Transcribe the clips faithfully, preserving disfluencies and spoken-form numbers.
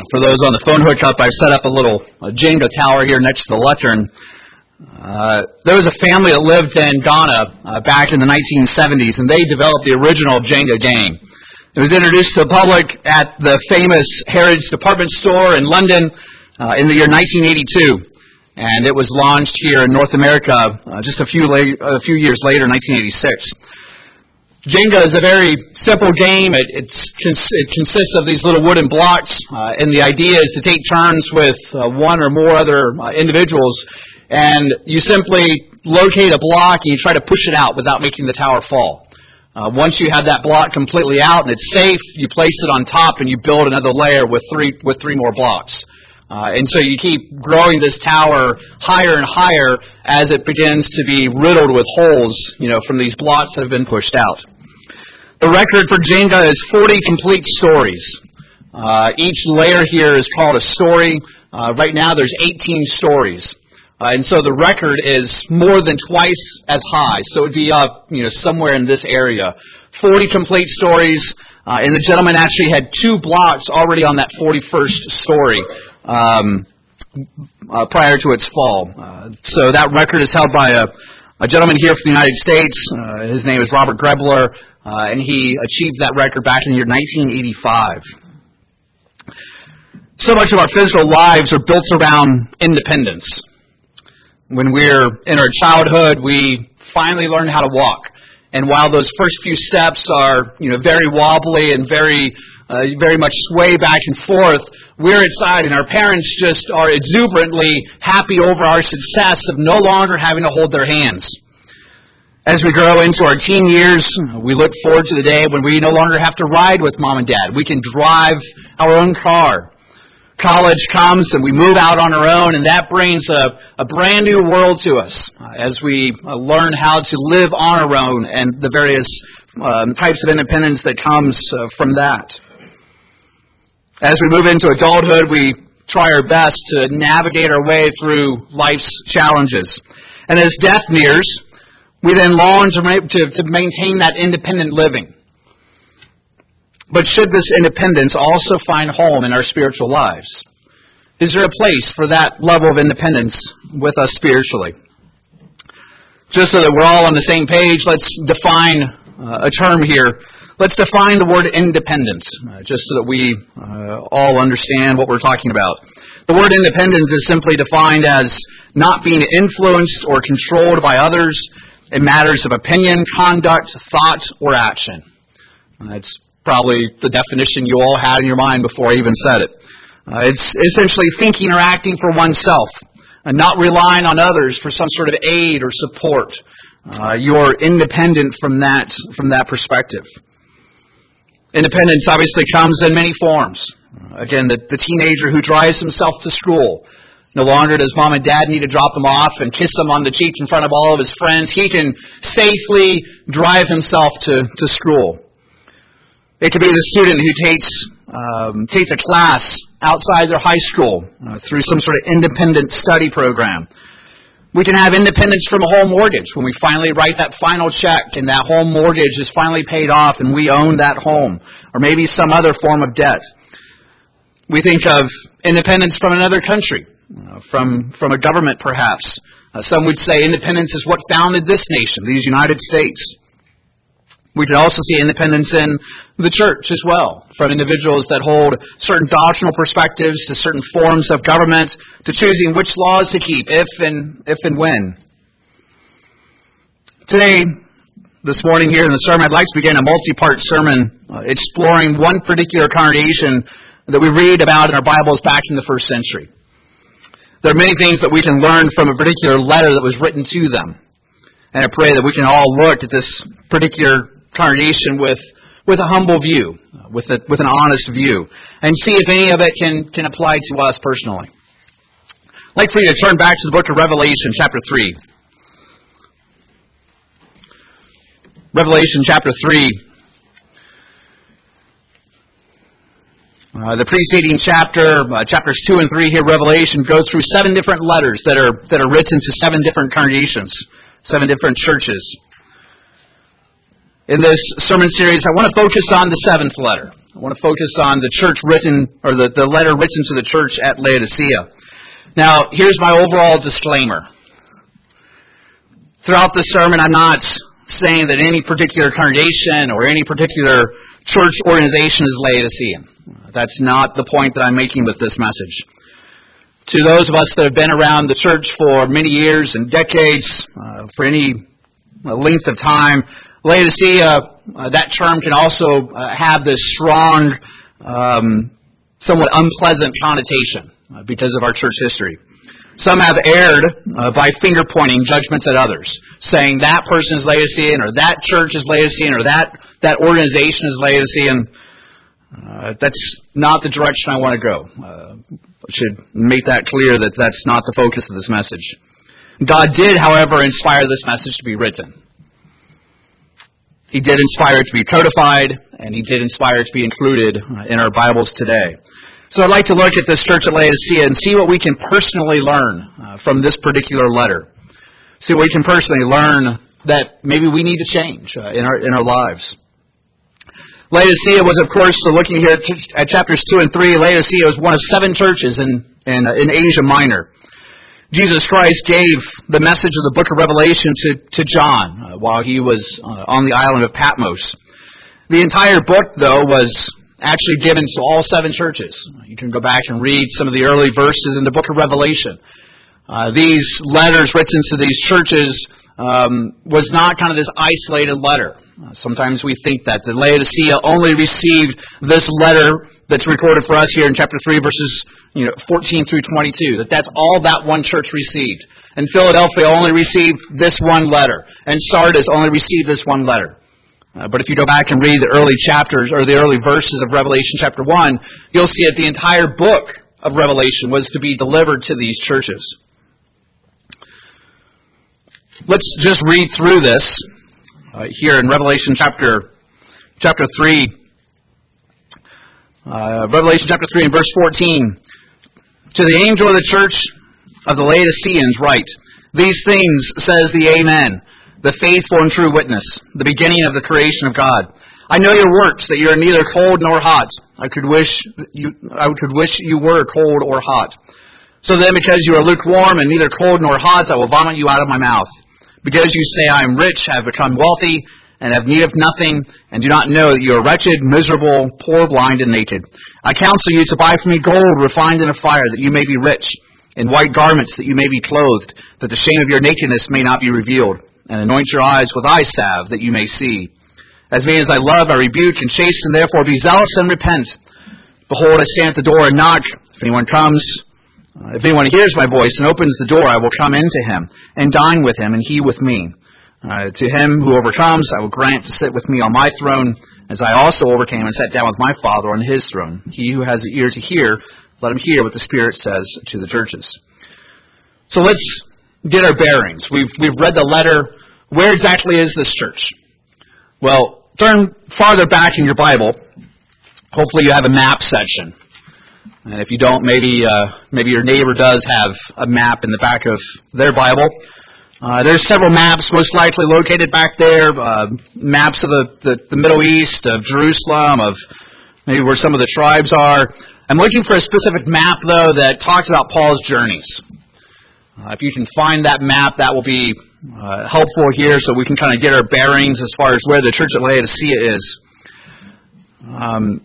For those on the phone hookup, I've set up a little a Jenga tower here next to the lectern. Uh, there was a family that lived in Ghana uh, back in the nineteen seventies, and they developed the original Jenga game. It was introduced to the public at the famous Harrods department store in London uh, in the year nineteen eighty-two, and it was launched here in North America uh, just a few la- a few years later, nineteen eighty-six. Jenga is a very simple game. It, it's, it consists of these little wooden blocks, uh, and the idea is to take turns with uh, one or more other uh, individuals, and you simply locate a block and you try to push it out without making the tower fall. Uh, once you have that block completely out and it's safe, you place it on top and you build another layer with three with three more blocks. Uh, and so you keep growing this tower higher and higher as it begins to be riddled with holes, you know, from these blocks that have been pushed out. The record for Jenga is forty complete stories. Uh, each layer here is called a story. Uh, right now there's eighteen stories. Uh, and so the record is more than twice as high. So it would be up, you know, somewhere in this area. forty complete stories, uh, and the gentleman actually had two blocks already on that forty-first story um, uh, prior to its fall. Uh, so that record is held by a, a gentleman here from the United States. Uh, his name is Robert Grebler. Uh, and he achieved that record back in the year nineteen eighty-five. So much of our physical lives are built around independence. When we're in our childhood, we finally learn how to walk. And while those first few steps are, you know, very wobbly and very, uh, very much sway back and forth, we're inside and our parents just are exuberantly happy over our success of no longer having to hold their hands. As we grow into our teen years, we look forward to the day when we no longer have to ride with mom and dad. We can drive our own car. College comes and we move out on our own, and that brings a, a brand new world to us uh, as we uh, learn how to live on our own and the various um, types of independence that comes uh, from that. As we move into adulthood, we try our best to navigate our way through life's challenges. And as death nears, we then long to, to, to maintain that independent living. But should this independence also find home in our spiritual lives? Is there a place for that level of independence with us spiritually? Just so that we're all on the same page, let's define uh, a term here. Let's define the word independence, uh, just so that we uh, all understand what we're talking about. The word independence is simply defined as not being influenced or controlled by others in matters of opinion, conduct, thought, or action. That's probably the definition you all had in your mind before I even said it. Uh, it's essentially thinking or acting for oneself and not relying on others for some sort of aid or support. Uh, you're independent from that, from that perspective. Independence obviously comes in many forms. Uh, again, the, the teenager who drives himself to school. No longer does mom and dad need to drop him off and kiss him on the cheek in front of all of his friends. He can safely drive himself to, to school. It could be the student who takes um, takes a class outside their high school uh, through some sort of independent study program. We can have independence from a home mortgage when we finally write that final check and that home mortgage is finally paid off and we own that home, or maybe some other form of debt. We think of independence from another country. Uh, from from a government, perhaps. Uh, some would say independence is what founded this nation, these United States. We could also see independence in the church as well, from individuals that hold certain doctrinal perspectives to certain forms of government, to choosing which laws to keep, if and if and when. Today, this morning here in the sermon, I'd like to begin a multi-part sermon uh, exploring one particular congregation that we read about in our Bibles back in the first century. There are many things that we can learn from a particular letter that was written to them. And I pray that we can all look at this particular congregation with, with a humble view, with a, with an honest view, and see if any of it can, can apply to us personally. I'd like for you to turn back to the book of Revelation, chapter three. Revelation, chapter three. Uh, the preceding chapter, uh, chapters two and three here, Revelation, goes through seven different letters that are that are written to seven different congregations, seven different churches. In this sermon series, I want to focus on the seventh letter. I want to focus on the church written, or the, the letter written to the church at Laodicea. Now, here's my overall disclaimer. Throughout the sermon, I'm not saying that any particular congregation or any particular church organization is Laodicean. That's not the point that I'm making with this message. To those of us that have been around the church for many years and decades, uh, for any length of time, Laodicea, uh, that term can also uh, have this strong, um, somewhat unpleasant connotation uh, because of our church history. Some have erred uh, by finger-pointing judgments at others, saying that person is Laodicean, or that church is Laodicean, or that, that organization is Laodicean. Uh, that's not the direction I want to go. Uh, I should make that clear that that's not the focus of this message. God did, however, inspire this message to be written. He did inspire it to be codified, and He did inspire it to be included in our Bibles today. So I'd like to look at this church at Laodicea and see what we can personally learn uh, from this particular letter. See what we can personally learn that maybe we need to change uh, in our in our lives. Laodicea was, of course, so looking here at chapters two and three, Laodicea was one of seven churches in, in, in Asia Minor. Jesus Christ gave the message of the book of Revelation to, to John uh, while he was uh, on the island of Patmos. The entire book, though, was actually given to all seven churches. You can go back and read some of the early verses in the book of Revelation. Uh, these letters written to these churches um, was not kind of this isolated letter. Uh, sometimes we think that the Laodicea only received this letter that's recorded for us here in chapter three, verses you know, fourteen through twenty-two, that that's all that one church received. And Philadelphia only received this one letter. And Sardis only received this one letter. Uh, but if you go back and read the early chapters, or the early verses of Revelation chapter one, you'll see that the entire book of Revelation was to be delivered to these churches. Let's just read through this uh, here in Revelation chapter chapter three. Uh, Revelation chapter three and verse fourteen. To the angel of the church of the Laodiceans write, These things says the Amen, the faithful and true witness, the beginning of the creation of God. I know your works, that you are neither cold nor hot. I could wish you, I could wish you were cold or hot. So then, because you are lukewarm and neither cold nor hot, I will vomit you out of my mouth. Because you say, I am rich, have become wealthy, and have need of nothing, and do not know that you are wretched, miserable, poor, blind, and naked. I counsel you to buy from me gold refined in a fire, that you may be rich, and white garments, that you may be clothed, that the shame of your nakedness may not be revealed, and anoint your eyes with eye salve, that you may see. As many as I love, I rebuke and chasten, therefore be zealous and repent. Behold, I stand at the door and knock. If anyone comes, uh, if anyone hears my voice and opens the door, I will come into him, and dine with him, and he with me. Uh, to him who overcomes, I will grant to sit with me on my throne, as I also overcame and sat down with my Father on his throne. He who has an ear to hear, let him hear what the Spirit says to the churches. So let's get our bearings. We've we've read the letter. Where exactly is this church? Well, turn farther back in your Bible. Hopefully you have a map section. And if you don't, maybe uh, maybe your neighbor does have a map in the back of their Bible. Uh, there's several maps most likely located back there, uh, maps of the, the, the Middle East, of Jerusalem, of maybe where some of the tribes are. I'm looking for a specific map, though, that talks about Paul's journeys. Uh, if you can find that map, that will be uh, helpful here so we can kind of get our bearings as far as where the church at Laodicea is. Um,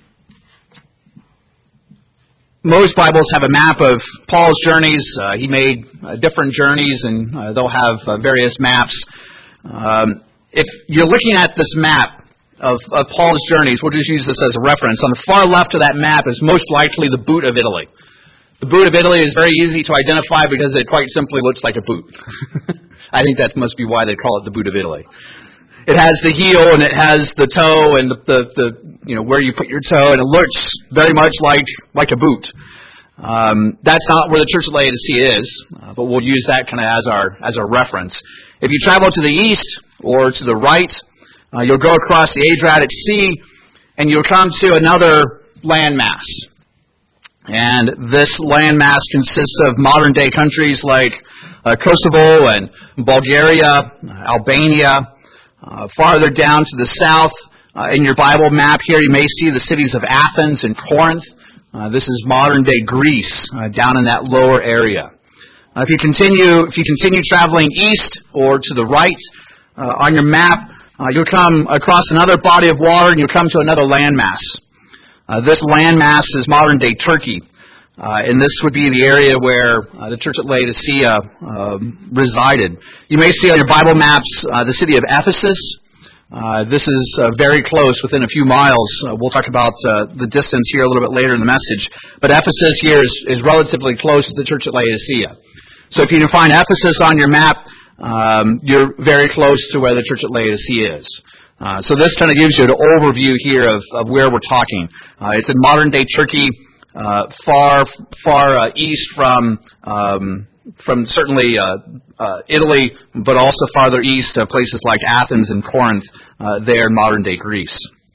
Most Bibles have a map of Paul's journeys. Uh, he made uh, different journeys, and uh, they'll have uh, various maps. Um, if you're looking at this map of, of Paul's journeys, we'll just use this as a reference. On the far left of that map is most likely the boot of Italy. The boot of Italy is very easy to identify because it quite simply looks like a boot. I think that must be why they call it the boot of Italy. It has the heel and it has the toe and the, the, the you know where you put your toe, and it looks very much like like a boot. Um, that's not where the church of Laodicea is, uh, but we'll use that kind of as our as our reference. If you travel to the east or to the right, uh, you'll go across the Adriatic Sea, and you'll come to another landmass. And this landmass consists of modern-day countries like uh, Kosovo and Bulgaria, uh, Albania. Uh, farther down to the south, Uh, in your Bible map here, you may see the cities of Athens and Corinth. Uh, this is modern-day Greece, uh, down in that lower area. Uh, if you continue, if you continue traveling east or to the right uh, on your map, uh, you'll come across another body of water, and you'll come to another landmass. Uh, this landmass is modern-day Turkey, uh, and this would be the area where uh, the church at Laodicea uh, resided. You may see on your Bible maps uh, the city of Ephesus. Uh, this is uh, very close, within a few miles. Uh, we'll talk about uh, the distance here a little bit later in the message. But Ephesus here is, is relatively close to the church at Laodicea. So if you can find Ephesus on your map, um, you're very close to where the church at Laodicea is. Uh, so this kind of gives you an overview here of, of where we're talking. Uh, it's in modern-day Turkey, uh, far, far uh, east from... Um, from certainly uh, uh, Italy, but also farther east, uh, places like Athens and Corinth, uh, there in modern-day Greece.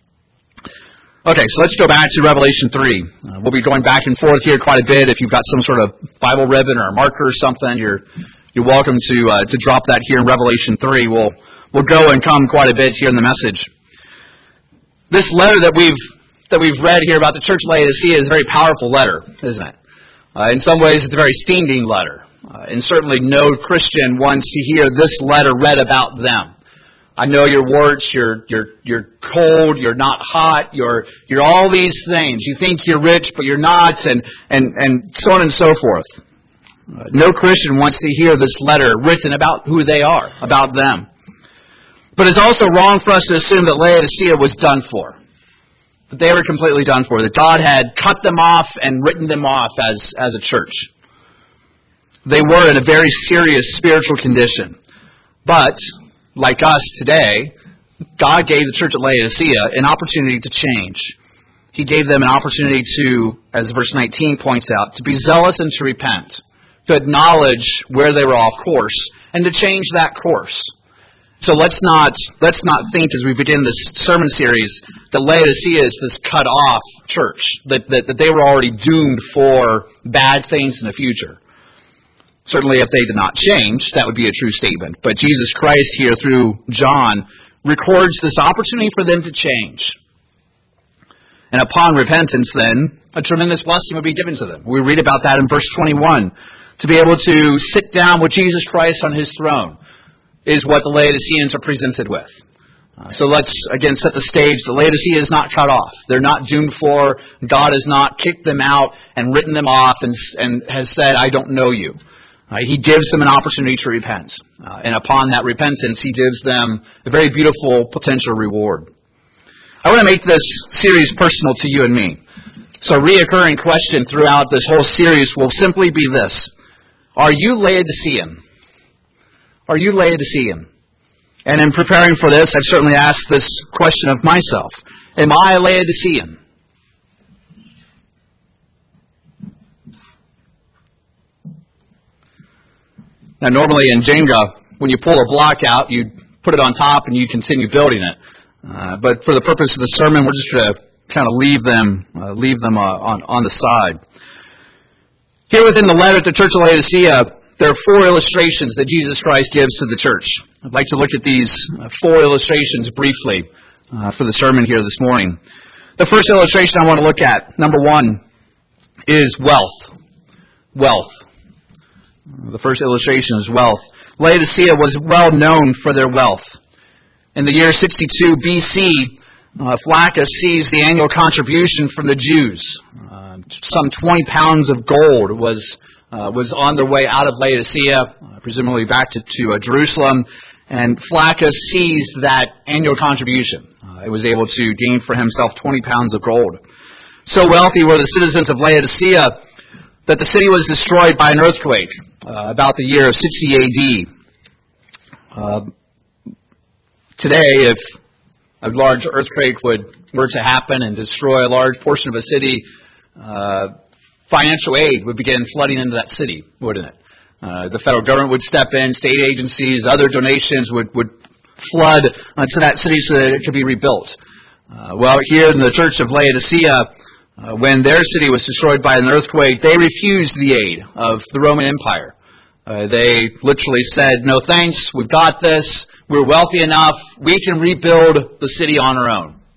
Okay, so let's go back to Revelation three. Uh, we'll be going back and forth here quite a bit. If you've got some sort of Bible ribbon or a marker or something, you're you're welcome to uh, to drop that here in Revelation three. We'll we'll go and come quite a bit here in the message. This letter that we've that we've read here about the church of Laodicea is a very powerful letter, isn't it? Uh, in some ways, it's a very stinging letter. Uh, and certainly no Christian wants to hear this letter read about them. I know you're warts, you're you're you're cold, you're not hot, you're you're all these things. You think you're rich, but you're not, and and, and so on and so forth. Uh, no Christian wants to hear this letter written about who they are, about them. But it's also wrong for us to assume that Laodicea was done for. That they were completely done for. That God had cut them off and written them off as, as a church. They were in a very serious spiritual condition. But, like us today, God gave the church at Laodicea an opportunity to change. He gave them an opportunity to, as verse nineteen points out, to be zealous and to repent. To acknowledge where they were off course and to change that course. So let's not let's not think as we begin this sermon series that Laodicea is this cut off church, that, that, that they were already doomed for bad things in the future. Certainly if they did not change, that would be a true statement. But Jesus Christ here through John records this opportunity for them to change. And upon repentance then, a tremendous blessing would be given to them. We read about that in verse twenty-one. To be able to sit down with Jesus Christ on His throne is what the Laodiceans are presented with. Uh, so let's, again, set the stage. The Laodicea is not cut off. They're not doomed for. God has not kicked them out and written them off and, and has said, I don't know you. Uh, he gives them an opportunity to repent. Uh, and upon that repentance, He gives them a very beautiful potential reward. I want to make this series personal to you and me. So a reoccurring question throughout this whole series will simply be this. Are you Laodicean? Are you Laodicean? And in preparing for this, I've certainly asked this question of myself. Am I a Laodicean? Now, normally in Jenga, when you pull a block out, you put it on top and you continue building it. Uh, but for the purpose of the sermon, we're just going to kind of leave them, uh, leave them uh, on on the side. Here within the letter to the church of Laodicea, there are four illustrations that Jesus Christ gives to the church. I'd like to look at these uh, four illustrations briefly uh, for the sermon here this morning. The first illustration I want to look at, number one, is wealth. Wealth. The first illustration is wealth. Laodicea was well known for their wealth. In the year sixty-two B C, uh, Flaccus seized the annual contribution from the Jews. Uh, some twenty pounds of gold was uh, was on their way out of Laodicea, uh, presumably back to, to uh, Jerusalem, and Flaccus seized that annual contribution. Uh, it was able to gain for himself twenty pounds of gold. So wealthy were the citizens of Laodicea that the city was destroyed by an earthquake uh, about the year of sixty A D. Uh, today, if a large earthquake would were to happen and destroy a large portion of a city, uh, financial aid would begin flooding into that city, wouldn't it? Uh, the federal government would step in, state agencies, other donations would, would flood uh, to that city so that it could be rebuilt. Uh, well, here in the church of Laodicea, uh, when their city was destroyed by an earthquake, they refused the aid of the Roman Empire. Uh, they literally said, no thanks, we've got this, we're wealthy enough, we can rebuild the city on our own.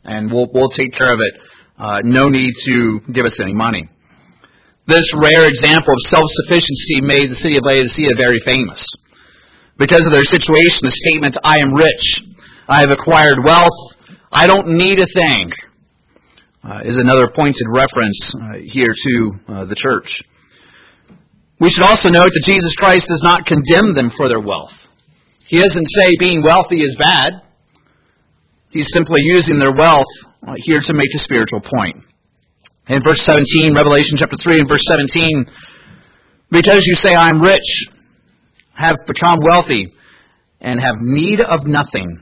and we'll, we'll take care of it. Uh, no need to give us any money. This rare example of self-sufficiency made the city of Laodicea very famous. Because of their situation, the statement, I am rich, I have acquired wealth, I don't need a thing, uh, is another pointed reference uh, here to uh, the church. We should also note that Jesus Christ does not condemn them for their wealth. He doesn't say being wealthy is bad. He's simply using their wealth uh, here to make a spiritual point. In verse seventeen, Revelation chapter three and verse seventeen, because you say, I am rich, have become wealthy, and have need of nothing.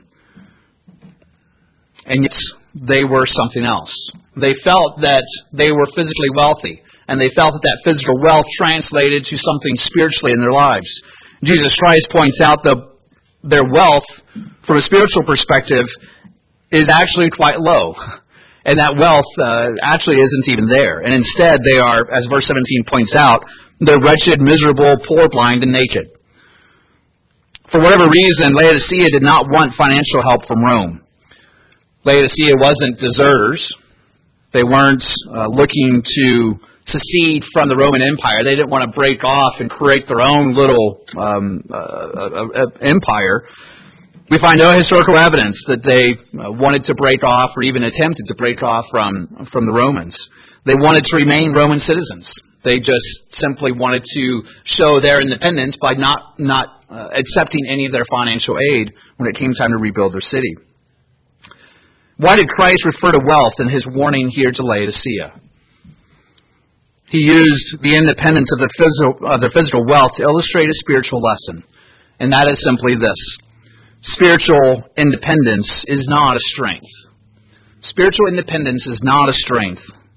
And yet they were something else. They felt that they were physically wealthy, and they felt that that physical wealth translated to something spiritually in their lives. Jesus Christ points out that their wealth, from a spiritual perspective, is actually quite low. And that wealth uh, actually isn't even there. And instead they are, as verse seventeen points out, they're wretched, miserable, poor, blind, and naked. For whatever reason, Laodicea did not want financial help from Rome. Laodicea wasn't deserters. They weren't uh, looking to secede from the Roman Empire. They didn't want to break off and create their own little um, uh, uh, empire. We find no historical evidence that they uh, wanted to break off or even attempted to break off from, from the Romans. They wanted to remain Roman citizens. They just simply wanted to show their independence by not, not uh, accepting any of their financial aid when it came time to rebuild their city. Why did Christ refer to wealth in his warning here to Laodicea? He used the independence of their physical, of their physical wealth to illustrate a spiritual lesson. And that is simply this. Spiritual independence is not a strength. Spiritual independence is not a strength.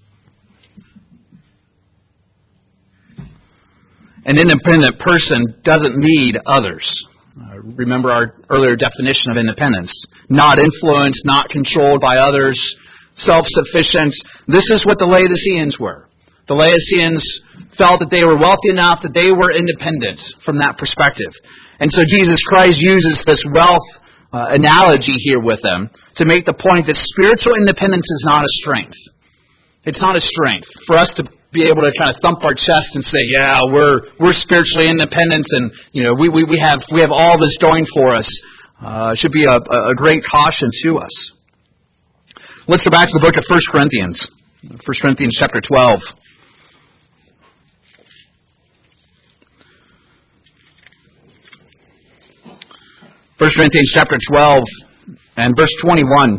An independent person doesn't need others. Uh, remember our earlier definition of independence. Not influenced, not controlled by others, self-sufficient. This is what the Laodiceans were. The Laodiceans felt that they were wealthy enough that they were independent from that perspective. And so Jesus Christ uses this wealth uh, analogy here with them to make the point that spiritual independence is not a strength. It's not a strength. For us to be able to kind of thump our chest and say, yeah, we're we're spiritually independent and you know we, we, we have we have all this going for us, uh, should be a, a great caution to us. Let's go back to the book of First Corinthians. First Corinthians chapter twelve. First Corinthians chapter twelve and verse twenty-one.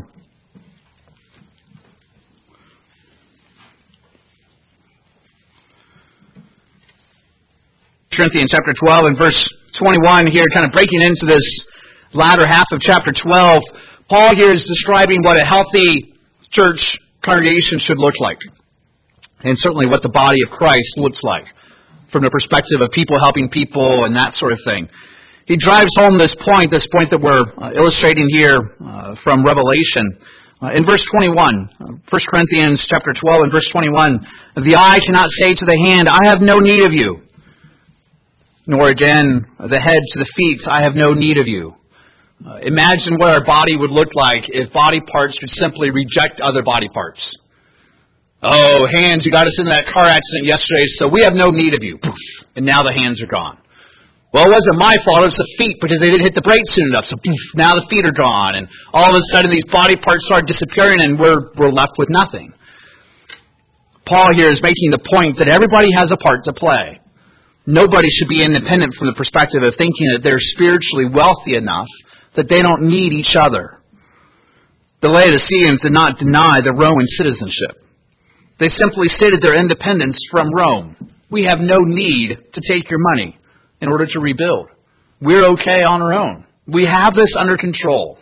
First Corinthians chapter twelve and verse twenty-one here, kind of breaking into this latter half of chapter twelve. Paul here is describing what a healthy church congregation should look like. And certainly what the body of Christ looks like from the perspective of people helping people and that sort of thing. He drives home this point, this point that we're uh, illustrating here uh, from Revelation. Uh, in verse twenty-one, uh, First Corinthians chapter twelve and verse twenty-one, the eye cannot say to the hand, I have no need of you. Nor again the head to the feet, I have no need of you. Uh, imagine what our body would look like if body parts could simply reject other body parts. Oh, hands, you got us into that car accident yesterday, so we have no need of you. Poof, and now the hands are gone. Well, it wasn't my fault, it was the feet because they didn't hit the brakes soon enough. So poof, now the feet are gone. And all of a sudden these body parts start disappearing and we're, we're left with nothing. Paul here is making the point that everybody has a part to play. Nobody should be independent from the perspective of thinking that they're spiritually wealthy enough that they don't need each other. The Laodiceans did not deny their Roman citizenship. They simply stated their independence from Rome. We have no need to take your money in order to rebuild. We're okay on our own. We have this under control.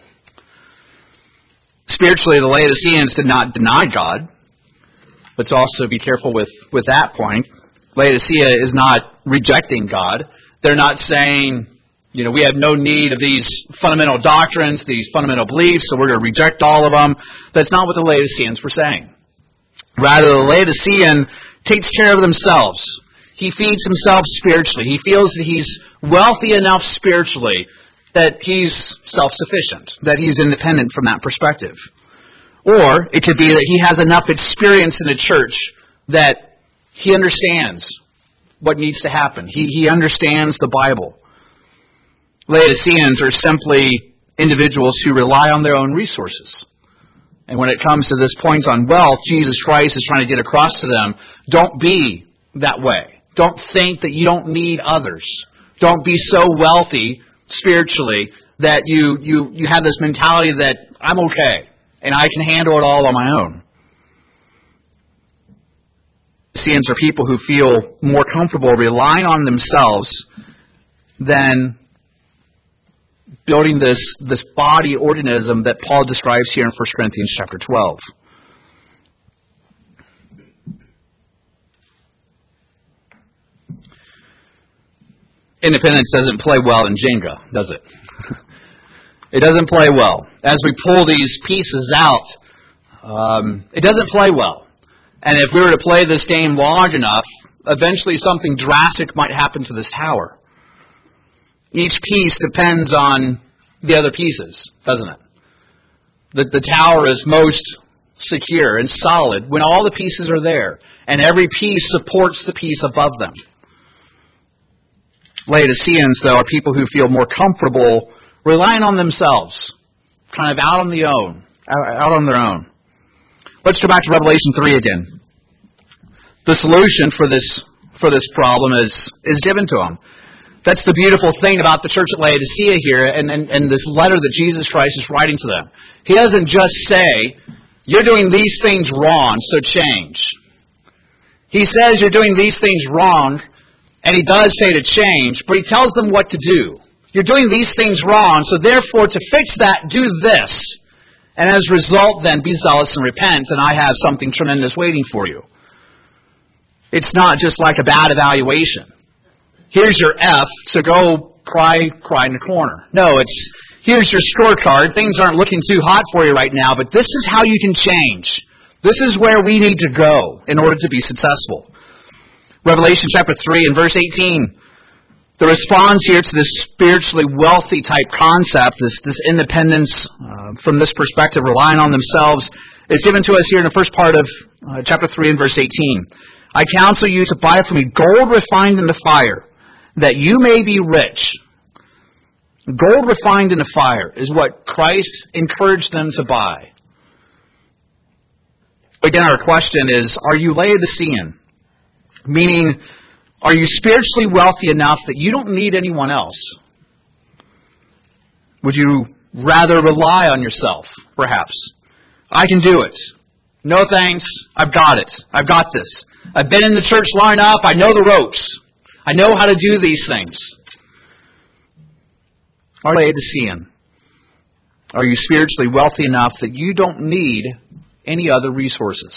Spiritually, the Laodiceans did not deny God. Let's also be careful with, with that point. Laodicea is not rejecting God. They're not saying, you know, we have no need of these fundamental doctrines, these fundamental beliefs, so we're going to reject all of them. That's not what the Laodiceans were saying. Rather, the Laodicean takes care of themselves. He feeds himself spiritually. He feels that he's wealthy enough spiritually that he's self-sufficient, that he's independent from that perspective. Or it could be that he has enough experience in the church that he understands what needs to happen. He, he understands the Bible. Laodiceans are simply individuals who rely on their own resources. And when it comes to this point on wealth, Jesus Christ is trying to get across to them, don't be that way. Don't think that you don't need others. Don't be so wealthy spiritually that you, you, you have this mentality that I'm okay and I can handle it all on my own. Laodiceans are people who feel more comfortable relying on themselves than building this, this body organism that Paul describes here in First Corinthians chapter twelve. Independence doesn't play well in Jenga, does it? It doesn't play well. As we pull these pieces out, um, it doesn't play well. And if we were to play this game long enough, eventually something drastic might happen to this tower. Each piece depends on the other pieces, doesn't it? The, the tower is most secure and solid when all the pieces are there, and every piece supports the piece above them. Laodiceans, though, are people who feel more comfortable relying on themselves, kind of out on their own, out on their own. Let's go back to Revelation three again. The solution for this for this problem is is given to them. That's the beautiful thing about the church at Laodicea here, and, and, and this letter that Jesus Christ is writing to them. He doesn't just say, "You're doing these things wrong, so change." He says you're doing these things wrong. And he does say to change, but he tells them what to do. You're doing these things wrong, so therefore to fix that, do this. And as a result, then, be zealous and repent, and I have something tremendous waiting for you. It's not just like a bad evaluation. Here's your F, so go cry, cry in the corner. No, it's, here's your scorecard. Things aren't looking too hot for you right now, but this is how you can change. This is where we need to go in order to be successful. Revelation chapter three and verse eighteen. The response here to this spiritually wealthy type concept, this, this independence uh, from this perspective, relying on themselves, is given to us here in the first part of uh, chapter three and verse eighteen. I counsel you to buy from me gold refined in the fire, that you may be rich. Gold refined in the fire is what Christ encouraged them to buy. Again, our question is, are you Laodicean? Meaning, are you spiritually wealthy enough that you don't need anyone else? Would you rather rely on yourself, perhaps? I can do it. No thanks. I've got it. I've got this. I've been in the church long enough. I know the ropes. I know how to do these things. Are you Laodicean? Are you spiritually wealthy enough that you don't need any other resources?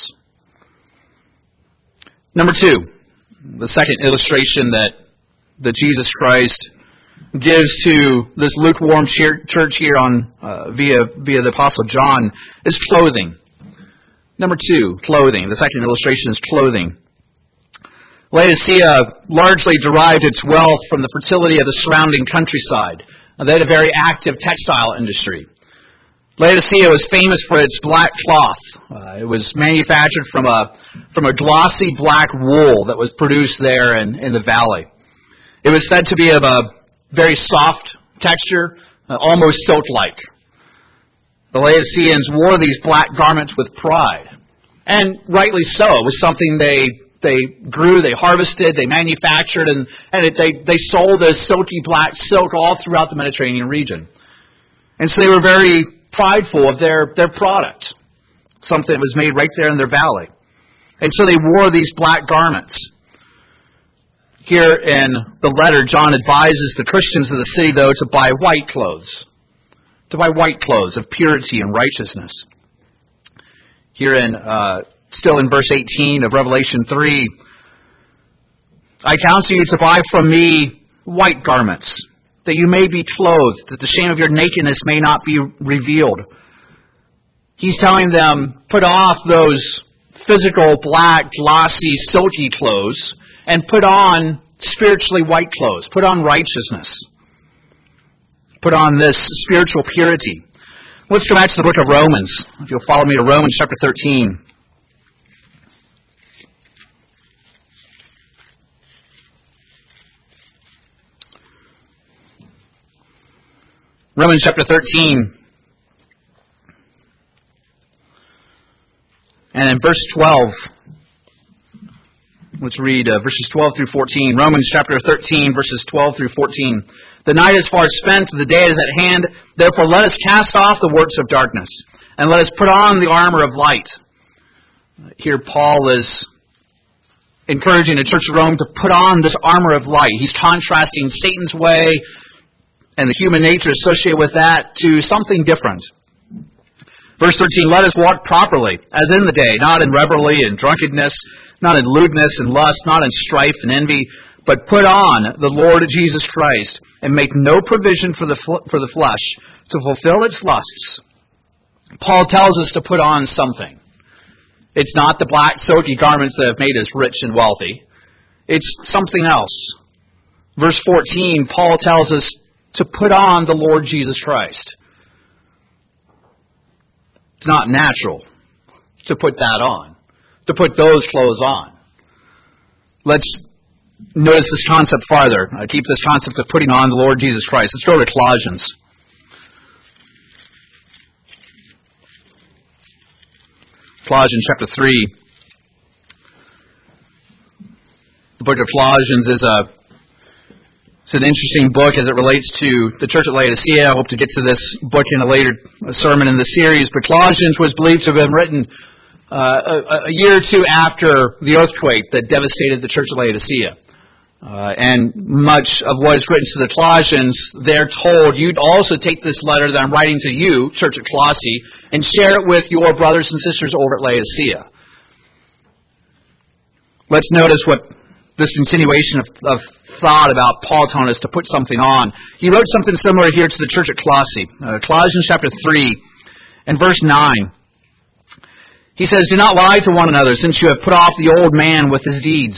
Number two. The second illustration that, that Jesus Christ gives to this lukewarm church here on uh, via via the Apostle John is clothing. Number two, clothing. The second illustration is clothing. Laodicea largely derived its wealth from the fertility of the surrounding countryside. They had a very active textile industry. Laodicea was famous for its black cloth. Uh, it was manufactured from a from a glossy black wool that was produced there in, in the valley. It was said to be of a very soft texture, uh, almost silk-like. The Laodiceans wore these black garments with pride, and rightly so. It was something they they grew, they harvested, they manufactured, and and it, they they sold this silky black silk all throughout the Mediterranean region. And so they were very prideful of their, their product, something that was made right there in their valley. And so they wore these black garments. Here in the letter, John advises the Christians of the city, though, to buy white clothes, to buy white clothes of purity and righteousness. Here in, uh, still in verse eighteen of Revelation three, I counsel you to buy from me white garments, that you may be clothed, that the shame of your nakedness may not be revealed. He's telling them, put off those physical, black, glossy, silky clothes, and put on spiritually white clothes. Put on righteousness. Put on this spiritual purity. Let's go back to the book of Romans. If you'll follow me to Romans chapter thirteen. Romans chapter thirteen. And in verse twelve, let's read uh, verses twelve through fourteen. Romans chapter thirteen, verses twelve through fourteen. The night is far spent, the day is at hand. Therefore let us cast off the works of darkness, and let us put on the armor of light. Here Paul is encouraging the church of Rome to put on this armor of light. He's contrasting Satan's way and the human nature associated with that to something different. Verse thirteen, let us walk properly, as in the day, not in revelry and drunkenness, not in lewdness and lust, not in strife and envy, but put on the Lord Jesus Christ, and make no provision for the for the flesh to fulfill its lusts. Paul tells us to put on something. It's not the black silky garments that have made us rich and wealthy. It's something else. Verse fourteen, Paul tells us to put on the Lord Jesus Christ. It's not natural to put that on, to put those clothes on. Let's notice this concept farther. I keep this concept of putting on the Lord Jesus Christ. Let's go to Colossians. Colossians chapter three. The book of Colossians is a It's an interesting book as it relates to the church at Laodicea. I hope to get to this book in a later sermon in the series. But Colossians was believed to have been written uh, a, a year or two after the earthquake that devastated the church at Laodicea. Uh, and much of what is written to the Colossians, they're told, you'd also take this letter that I'm writing to you, church at Colossae, and share it with your brothers and sisters over at Laodicea. Let's notice what this continuation of, of thought about Paul telling us to put something on. He wrote something similar here to the church at Colossae. Uh, Colossians chapter three and verse nine. He says, do not lie to one another, since you have put off the old man with his deeds.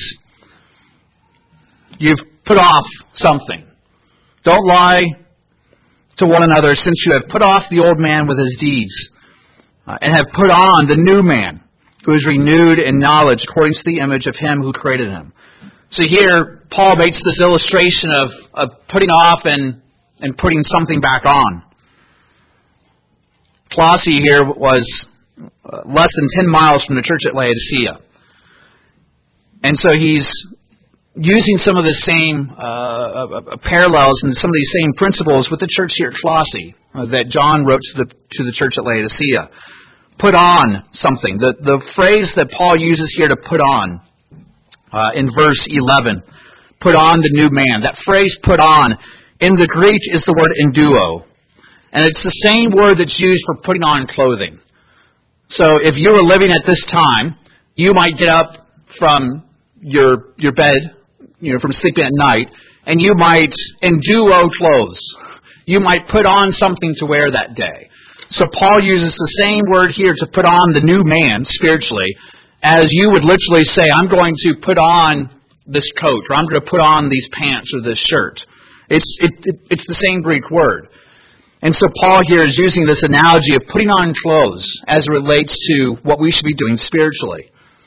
You've put off something. Don't lie to one another, since you have put off the old man with his deeds, uh, and have put on the new man, who is renewed in knowledge according to the image of him who created him. So here, Paul makes this illustration of, of putting off and, and putting something back on. Colossae here was uh, less than ten miles from the church at Laodicea. And so he's using some of the same uh, uh, parallels and some of these same principles with the church here at Colossae uh, that John wrote to the, to the church at Laodicea. Put on something. The, the phrase that Paul uses here to put on, Uh, in verse eleven, put on the new man. That phrase, put on, in the Greek is the word enduo. And it's the same word that's used for putting on clothing. So if you were living at this time, you might get up from your your bed, you know, from sleeping at night, and you might enduo clothes. You might put on something to wear that day. So Paul uses the same word here to put on the new man, spiritually, as you would literally say, I'm going to put on this coat, or I'm going to put on these pants or this shirt. It's it, it, it's the same Greek word. And so Paul here is using this analogy of putting on clothes as it relates to what we should be doing spiritually.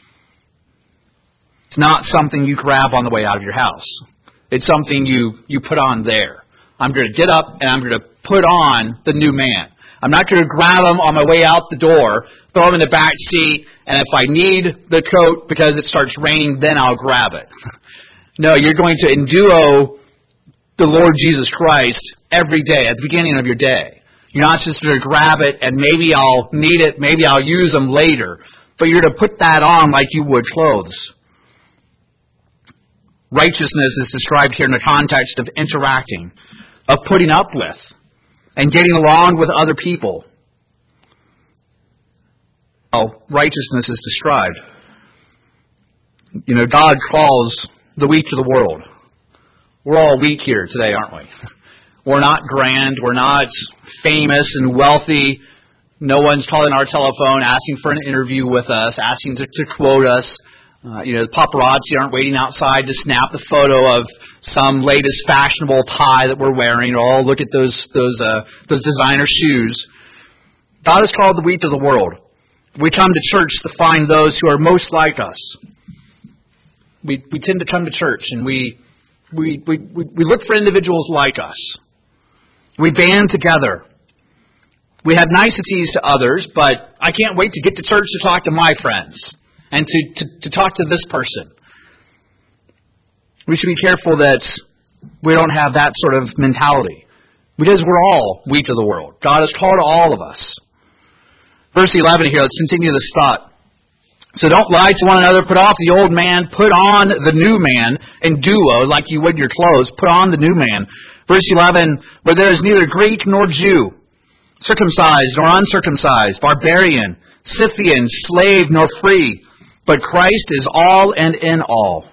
It's not something you grab on the way out of your house. It's something you, you put on there. I'm going to get up and I'm going to put on the new man. I'm not going to grab them on my way out the door, throw them in the back seat, and if I need the coat because it starts raining, then I'll grab it. No, you're going to enduo the Lord Jesus Christ every day, at the beginning of your day. You're not just going to grab it and maybe I'll need it, maybe I'll use them later, but you're to put that on like you would clothes. Righteousness is described here in the context of interacting, of putting up with, and getting along with other people. Oh, righteousness is described. You know, God calls the weak to the world. We're all weak here today, aren't we? We're not grand. We're not famous and wealthy. No one's calling our telephone asking for an interview with us, asking to, to quote us. Uh, you know, the paparazzi aren't waiting outside to snap the photo of some latest fashionable tie that we're wearing, or oh, look at those those uh, those designer shoes. God has called the wheat of the world. We come to church to find those who are most like us. We we tend to come to church and we we we, we look for individuals like us. We band together. We have niceties to others, but I can't wait to get to church to talk to my friends and to, to, to talk to this person. We should be careful that we don't have that sort of mentality, because we're all wheat of the world. God has called all of us. Verse eleven here, let's continue this thought. So don't lie to one another, put off the old man, put on the new man, in duo, like you would your clothes, put on the new man. Verse eleven, where there is neither Greek nor Jew, circumcised nor uncircumcised, barbarian, Scythian, slave nor free, but Christ is all and in all.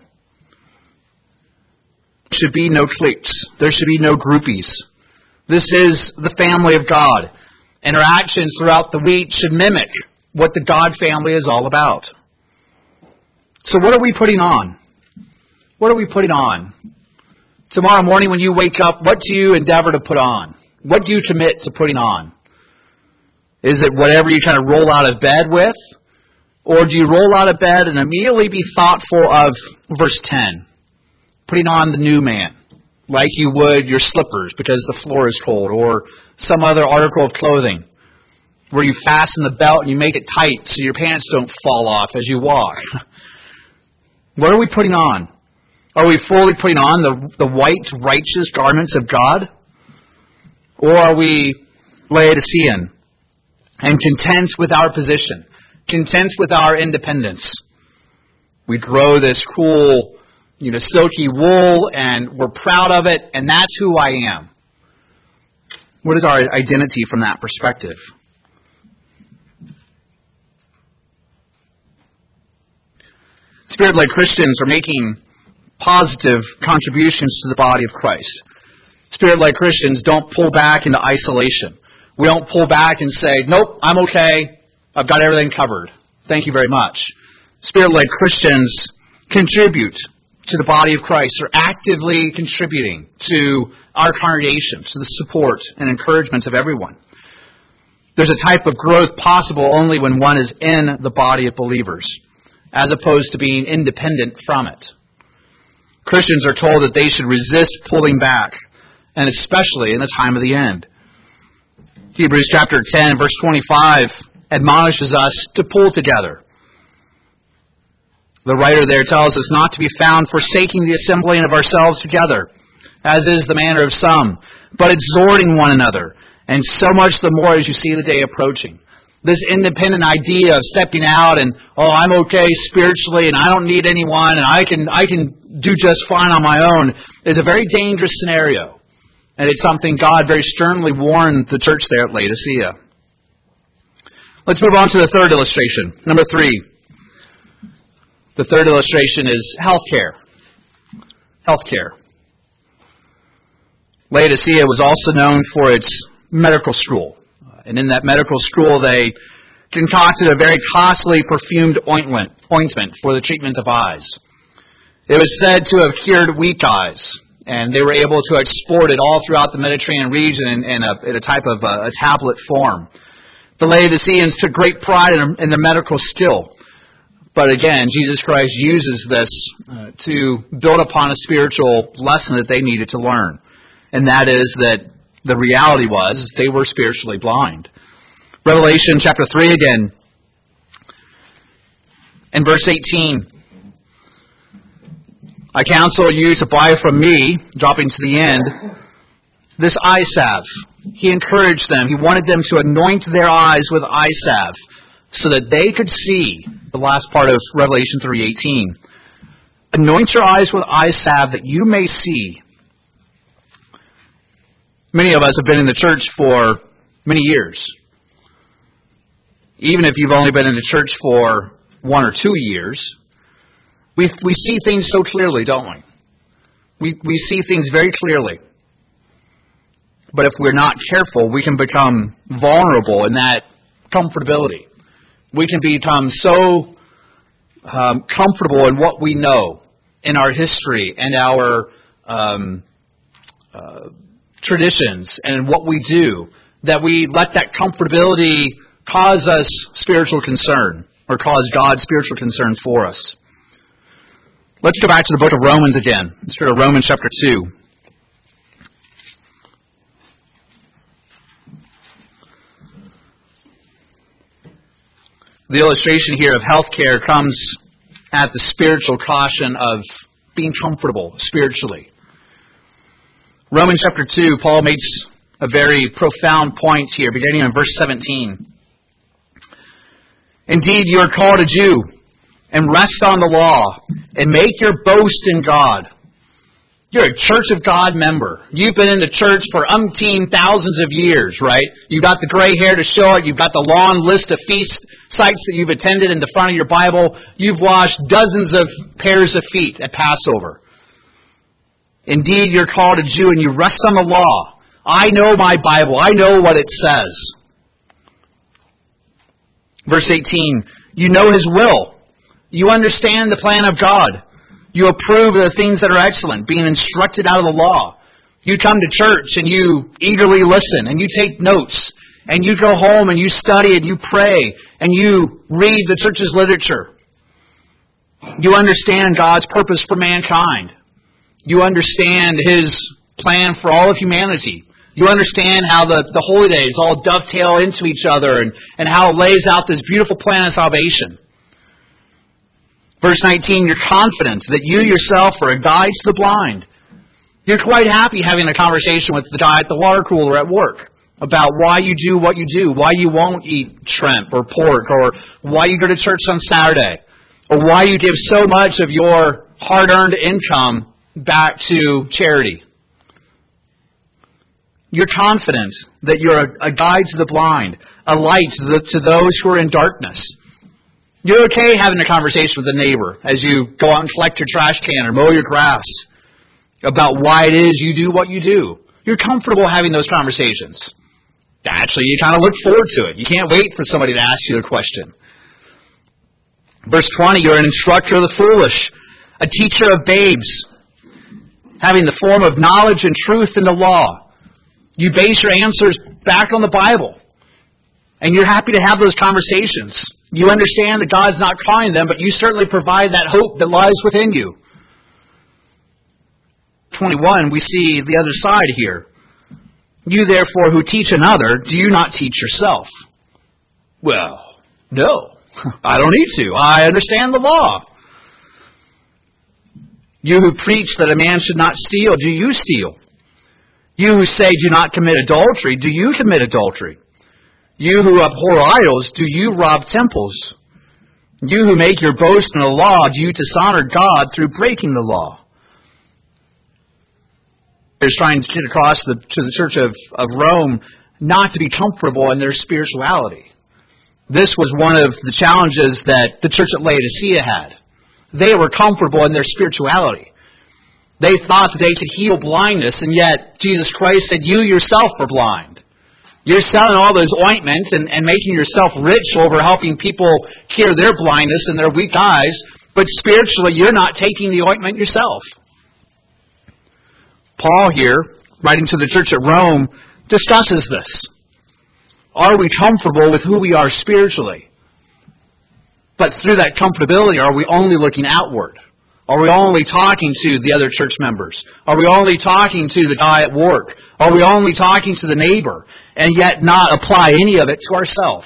There should be no cliques. There should be no groupies. This is the family of God. And our actions throughout the week should mimic what the God family is all about. So what are we putting on? What are we putting on? Tomorrow morning when you wake up, what do you endeavor to put on? What do you commit to putting on? Is it whatever you kind of roll out of bed with? Or do you roll out of bed and immediately be thoughtful of verse ten? Putting on the new man, like you would your slippers because the floor is cold, or some other article of clothing where you fasten the belt and you make it tight so your pants don't fall off as you walk. What are we putting on? Are we fully putting on the, the white, righteous garments of God? Or are we Laodicean and content with our position, content with our independence? We grow this cool, you know, silky wool and we're proud of it, and that's who I am. What is our identity from that perspective? Spirit-led Christians are making positive contributions to the body of Christ. Spirit-led Christians don't pull back into isolation. We don't pull back and say, nope, I'm okay. I've got everything covered. Thank you very much. Spirit-led Christians contribute to the body of Christ. They're actively contributing to our congregation, to the support and encouragement of everyone. There's a type of growth possible only when one is in the body of believers, as opposed to being independent from it. Christians are told that they should resist pulling back, and especially in the time of the end. Hebrews chapter ten, verse twenty-five admonishes us to pull together. The writer there tells us not to be found forsaking the assembling of ourselves together, as is the manner of some, but exhorting one another, and so much the more as you see the day approaching. This independent idea of stepping out and, oh, I'm okay spiritually and I don't need anyone and I can I can do just fine on my own is a very dangerous scenario. And it's something God very sternly warned the church there at Laodicea. Let's move on to the third illustration. Number three. The third illustration is healthcare. Healthcare. Laodicea was also known for its medical school. And in that medical school, they concocted a very costly perfumed ointment, ointment for the treatment of eyes. It was said to have cured weak eyes, and they were able to export it all throughout the Mediterranean region in, in, a, in a type of a, a tablet form. The Laodiceans took great pride in, in their medical skill. But again, Jesus Christ uses this uh, to build upon a spiritual lesson that they needed to learn. And that is that the reality was they were spiritually blind. Revelation chapter three again, in verse eighteen. I counsel you to buy from me, dropping to the end, this eye salve. He encouraged them. He wanted them to anoint their eyes with eye salve so that they could see, the last part of Revelation three eighteen. Anoint your eyes with eye salve that you may see. Many of us have been in the church for many years. Even if you've only been in the church for one or two years, we we see things so clearly, don't we? We we see things very clearly. But if we're not careful, we can become vulnerable in that comfortability. We can become so um, comfortable in what we know, in our history and our um, uh, traditions and what we do, that we let that comfortability cause us spiritual concern, or cause God spiritual concern for us. Let's go back to the book of Romans again. Let's go to Romans chapter two. The illustration here of healthcare comes at the spiritual caution of being comfortable spiritually. Romans chapter two, Paul makes a very profound point here, beginning in verse seventeen. Indeed, you are called a Jew, and rest on the law, and make your boast in God. You're a Church of God member. You've been in the church for umpteen thousands of years, right? You've got the gray hair to show it. You've got the long list of feast sites that you've attended in the front of your Bible. You've washed dozens of pairs of feet at Passover. Indeed, you're called a Jew and you rest on the law. I know my Bible. I know what it says. Verse eighteen, you know His will. You understand the plan of God. You approve of the things that are excellent, being instructed out of the law. You come to church and you eagerly listen and you take notes and you go home and you study and you pray and you read the church's literature. You understand God's purpose for mankind. You understand His plan for all of humanity. You understand how the, the holy days all dovetail into each other and, and how it lays out this beautiful plan of salvation. Verse nineteen, you're confident that you yourself are a guide to the blind. You're quite happy having a conversation with the guy at the water cooler at work about why you do what you do, why you won't eat shrimp or pork, or why you go to church on Saturday, or why you give so much of your hard-earned income back to charity. You're confident that you're a, a guide to the blind, a light to, the, to those who are in darkness. You're okay having a conversation with a neighbor as you go out and collect your trash can or mow your grass about why it is you do what you do. You're comfortable having those conversations. Actually, you kind of look forward to it. You can't wait for somebody to ask you a question. Verse twenty, you're an instructor of the foolish, a teacher of babes, having the form of knowledge and truth in the law. You base your answers back on the Bible, and you're happy to have those conversations. You understand that God's not calling them, but you certainly provide that hope that lies within you. twenty-one, we see the other side here. You therefore who teach another, do you not teach yourself? Well, no, I don't need to. I understand the law. You who preach that a man should not steal, do you steal? You who say do not commit adultery, do you commit adultery? You who abhor idols, do you rob temples? You who make your boast in the law, do you dishonor God through breaking the law? He's trying to get across the, to the church of, of Rome not to be comfortable in their spirituality. This was one of the challenges that the church at Laodicea had. They were comfortable in their spirituality. They thought that they could heal blindness, and yet Jesus Christ said, you yourself are blind. You're selling all those ointments and, and making yourself rich over helping people cure their blindness and their weak eyes, but spiritually you're not taking the ointment yourself. Paul here, writing to the church at Rome, discusses this. Are we comfortable with who we are spiritually? But through that comfortability, are we only looking outward? Are we only talking to the other church members? Are we only talking to the guy at work? Are we only talking to the neighbor and yet not apply any of it to ourselves?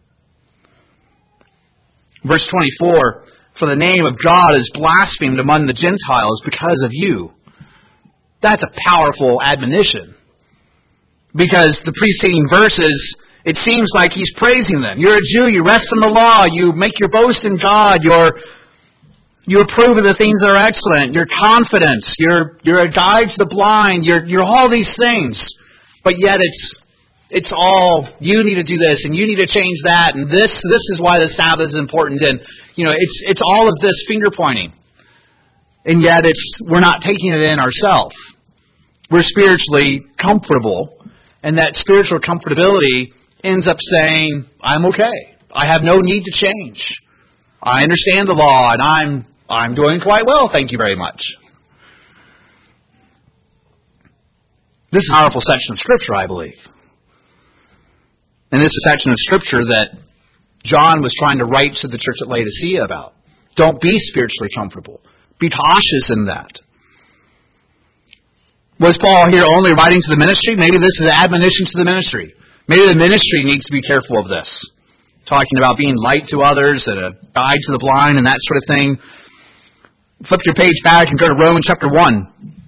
Verse twenty-four, for the name of God is blasphemed among the Gentiles because of you. That's a powerful admonition. Because the preceding verses, it seems like he's praising them. You're a Jew, you rest in the law, you make your boast in God, you're You approve of the things that are excellent. You're confident. You're you're a guide to the blind. You're you're all these things, but yet it's it's all you need to do this and you need to change that and this this is why the Sabbath is important and you know it's it's all of this finger pointing, and yet it's we're not taking it in ourselves. We're spiritually comfortable, and that spiritual comfortability ends up saying, "I'm okay. I have no need to change. I understand the law, and I'm." I'm doing quite well, thank you very much. This is a powerful section of Scripture, I believe. And this is a section of Scripture that John was trying to write to the church at Laodicea about. Don't be spiritually comfortable. Be cautious in that. Was Paul here only writing to the ministry? Maybe this is an admonition to the ministry. Maybe the ministry needs to be careful of this. Talking about being light to others and a guide to the blind and that sort of thing. Flip your page back and go to Romans chapter one.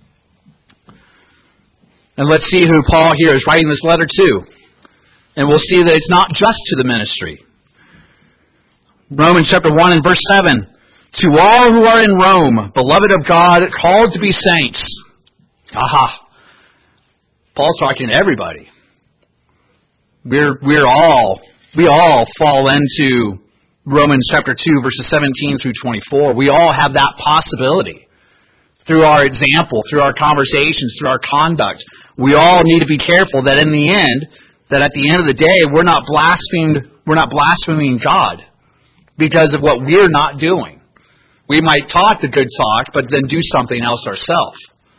And let's see who Paul here is writing this letter to. And we'll see that it's not just to the ministry. Romans chapter one and verse seven. To all who are in Rome, beloved of God, called to be saints. Aha. Paul's talking to everybody. We're, we're all, we all fall into Romans chapter two, verses seventeen through twenty-four. We all have that possibility. Through our example, through our conversations, through our conduct. We all need to be careful that in the end, that at the end of the day, we're not blasphemed, we're not blaspheming God because of what we're not doing. We might talk the good talk, but then do something else ourselves.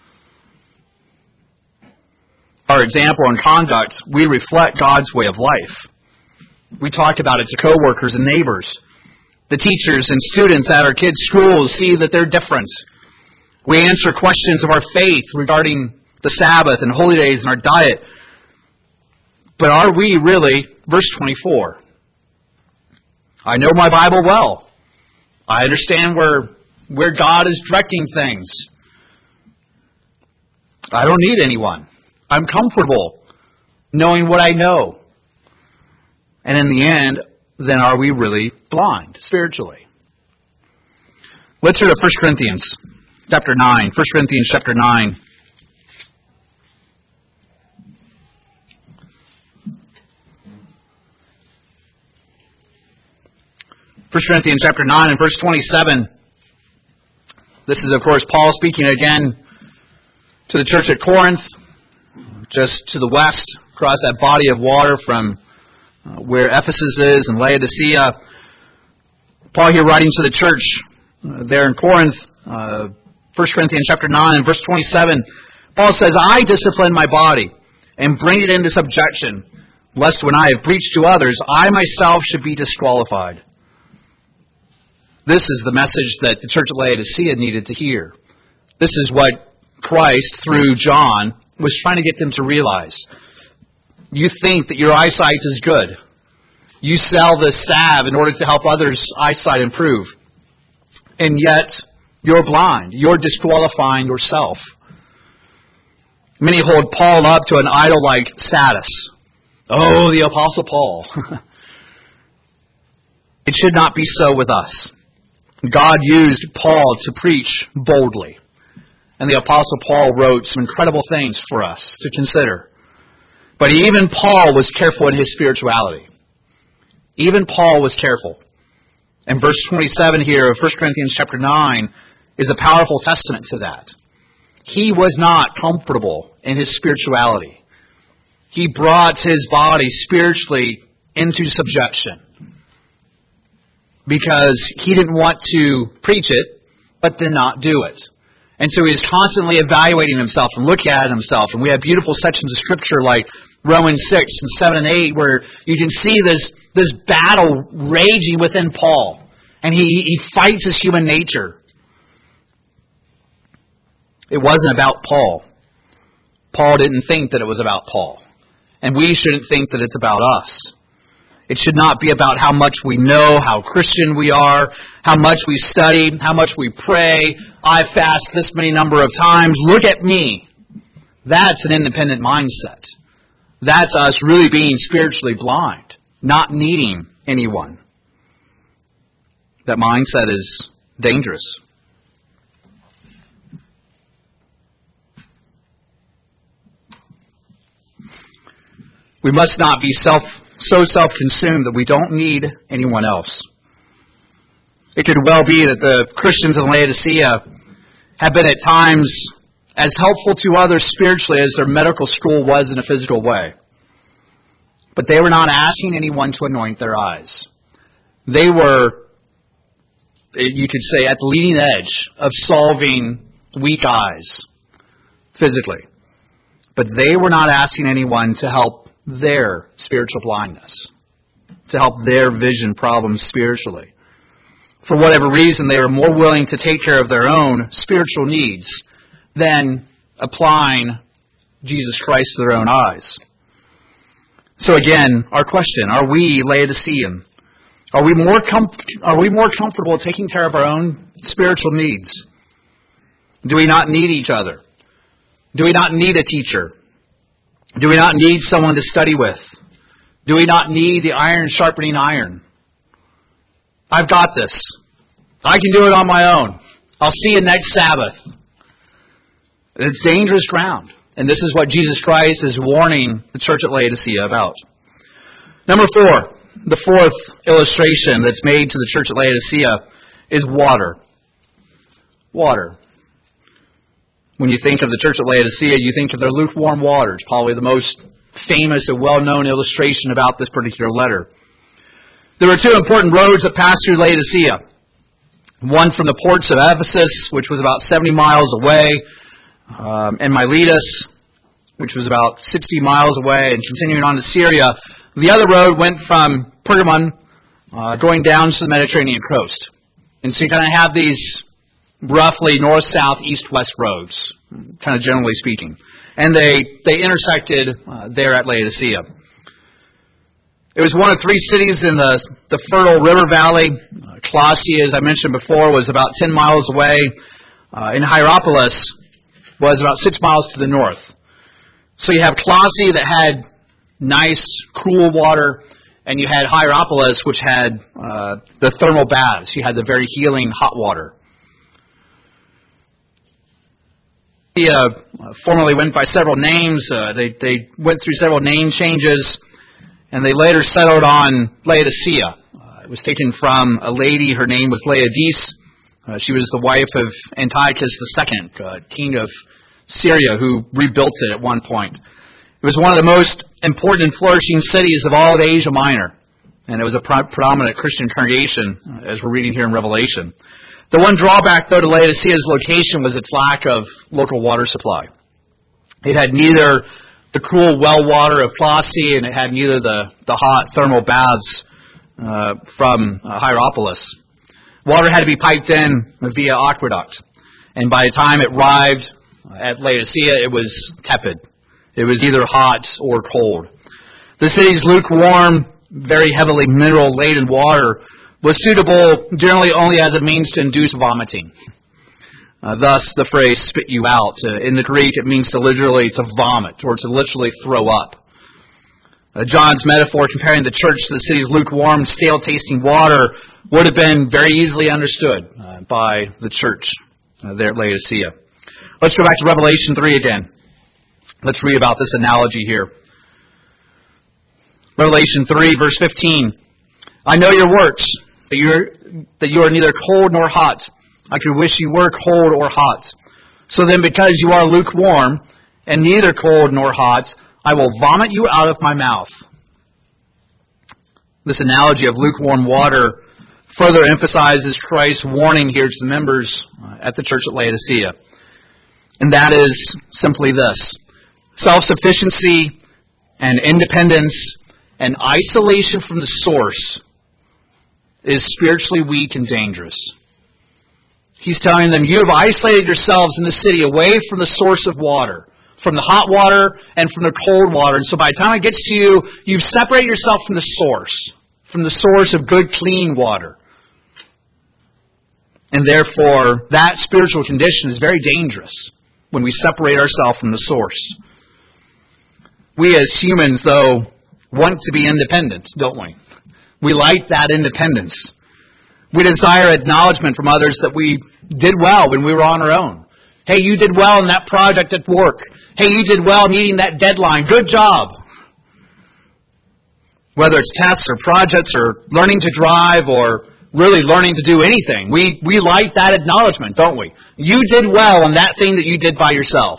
Our example and conduct, we reflect God's way of life. We talk about it to coworkers and neighbors. The teachers and students at our kids' schools see that they're different. We answer questions of our faith regarding the Sabbath and holy days and our diet. But are we really, verse twenty-four, I know my Bible well. I understand where, where God is directing things. I don't need anyone. I'm comfortable knowing what I know. And in the end, then are we really blind spiritually? Let's turn to First Corinthians chapter nine. First Corinthians chapter nine. First Corinthians chapter nine and verse twenty-seven. This is, of course, Paul speaking again to the church at Corinth, just to the west, across that body of water from uh, where Ephesus is and Laodicea. Paul here writing to the church uh, there in Corinth, uh, First Corinthians chapter nine and verse twenty-seven. Paul says, I discipline my body and bring it into subjection, lest when I have preached to others, I myself should be disqualified. This is the message that the church at Laodicea needed to hear. This is what Christ, through John, was trying to get them to realize. You think that your eyesight is good. You sell this salve in order to help others' eyesight improve. And yet, you're blind. You're disqualifying yourself. Many hold Paul up to an idol-like status. Oh, the Apostle Paul. It should not be so with us. God used Paul to preach boldly. And the Apostle Paul wrote some incredible things for us to consider. But even Paul was careful in his spirituality. Even Paul was careful. And verse twenty-seven here of First Corinthians chapter nine is a powerful testament to that. He was not comfortable in his spirituality. He brought his body spiritually into subjection. Because he didn't want to preach it, but then not do it. And so he is constantly evaluating himself and looking at himself. And we have beautiful sections of Scripture like Romans six and seven and eight where you can see this, this battle raging within Paul. And he, he fights his human nature. It wasn't about Paul. Paul didn't think that it was about Paul. And we shouldn't think that it's about us. It should not be about how much we know, how Christian we are, how much we study, how much we pray. I fast this many number of times. Look at me. That's an independent mindset. That's us really being spiritually blind, not needing anyone. That mindset is dangerous. We must not be self so self-consumed that we don't need anyone else. It could well be that the Christians in Laodicea have been at times as helpful to others spiritually as their medical school was in a physical way. But they were not asking anyone to anoint their eyes. They were, you could say, at the leading edge of solving weak eyes physically. But they were not asking anyone to help their spiritual blindness, to help their vision problems spiritually. For whatever reason, they are more willing to take care of their own spiritual needs than applying Jesus Christ to their own eyes. So again, our question, are we Laodicean? Are we more com- are we more comfortable taking care of our own spiritual needs? Do we not need each other? Do we not need a teacher? Do we not need someone to study with? Do we not need the iron sharpening iron? I've got this. I can do it on my own. I'll see you next Sabbath. It's dangerous ground. And this is what Jesus Christ is warning the church at Laodicea about. Number four, the fourth illustration that's made to the church at Laodicea is water. Water. When you think of the church at Laodicea, you think of their lukewarm water. It's probably the most famous and well-known illustration about this particular letter. There were two important roads that passed through Laodicea. One from the ports of Ephesus, which was about seventy miles away, um, and Miletus, which was about sixty miles away, and continuing on to Syria. The other road went from Pergamon, uh, going down to the Mediterranean coast. And so you kind of have these roughly north, south, east, west roads, kind of generally speaking. And they, they intersected uh, there at Laodicea. It was one of three cities in the, the fertile river valley. Uh, Colossae, as I mentioned before, was about ten miles away. Uh, and Hierapolis was about six miles to the north. So you have Colossae that had nice, cool water, and you had Hierapolis, which had uh, the thermal baths. You had the very healing hot water. He uh, formerly went by several names. Uh, they, they went through several name changes, and they later settled on Laodicea. Uh, it was taken from a lady. Her name was Laodice. Uh, she was the wife of Antiochus the Second, uh, king of Syria, who rebuilt it at one point. It was one of the most important and flourishing cities of all of Asia Minor, and it was a pro- predominant Christian congregation, uh, as we're reading here in Revelation. The one drawback, though, to Laodicea's location was its lack of local water supply. It had neither the cool well water of Colossae, and it had neither the, the hot thermal baths uh, from uh, Hierapolis. Water had to be piped in via aqueduct, and by the time it arrived at Laodicea, it was tepid. It was either hot or cold. The city's lukewarm, very heavily mineral-laden water was suitable generally only as a means to induce vomiting. Uh, thus, the phrase "spit you out." Uh, in the Greek, it means to literally to vomit or to literally throw up. Uh, John's metaphor comparing the church to the city's lukewarm, stale-tasting water would have been very easily understood uh, by the church uh, there at Laodicea. Let's go back to Revelation three again. Let's read about this analogy here. Revelation three, verse fifteen. I know your works, that you're that you are neither cold nor hot. I could wish you were cold or hot. So then, because you are lukewarm and neither cold nor hot, I will vomit you out of my mouth. This analogy of lukewarm water further emphasizes Christ's warning here to the members at the church at Laodicea. And that is simply this: self-sufficiency and independence and isolation from the source is spiritually weak and dangerous. He's telling them, you have isolated yourselves in the city away from the source of water, from the hot water and from the cold water. And so by the time it gets to you, you've separated yourself from the source, from the source of good, clean water. And therefore, that spiritual condition is very dangerous when we separate ourselves from the source. We as humans, though, want to be independent, don't we? We like that independence. We desire acknowledgement from others that we did well when we were on our own. Hey, you did well in that project at work. Hey, you did well meeting that deadline. Good job. Whether it's tests or projects or learning to drive or really learning to do anything, we, we like that acknowledgement, don't we? You did well in that thing that you did by yourself.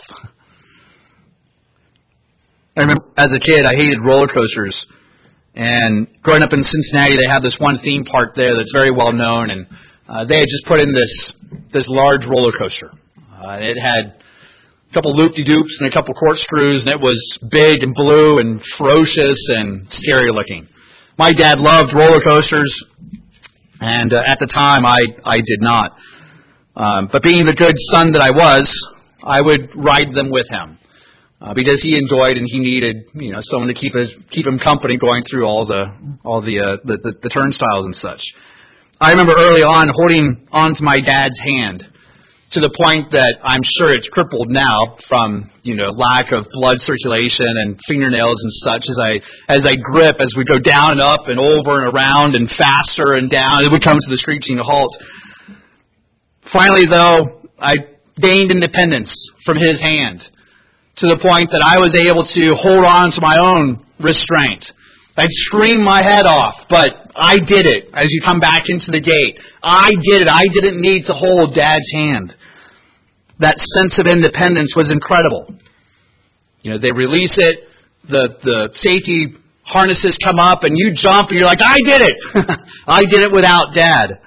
I remember as a kid, I hated roller coasters. And growing up in Cincinnati, they have this one theme park there that's very well known, and uh, they had just put in this this large roller coaster. Uh, it had a couple loop-de-doops and a couple corkscrews, and it was big and blue and ferocious and scary looking. My dad loved roller coasters, and uh, at the time I, I did not. Um, but being the good son that I was, I would ride them with him. Uh, because he enjoyed and he needed, you know, someone to keep his, keep him company going through all the all the, uh, the, the the turnstiles and such. I remember early on holding onto my dad's hand to the point that I'm sure it's crippled now from, you know, lack of blood circulation and fingernails and such as I as I grip as we go down and up and over and around and faster and down and we come to the screeching halt. Finally, though, I gained independence from his hand, to the point that I was able to hold on to my own restraint. I'd scream my head off, but I did it as you come back into the gate. I did it. I didn't need to hold Dad's hand. That sense of independence was incredible. You know, they release it, the, the safety harnesses come up, and you jump, and you're like, I did it! I did it without Dad.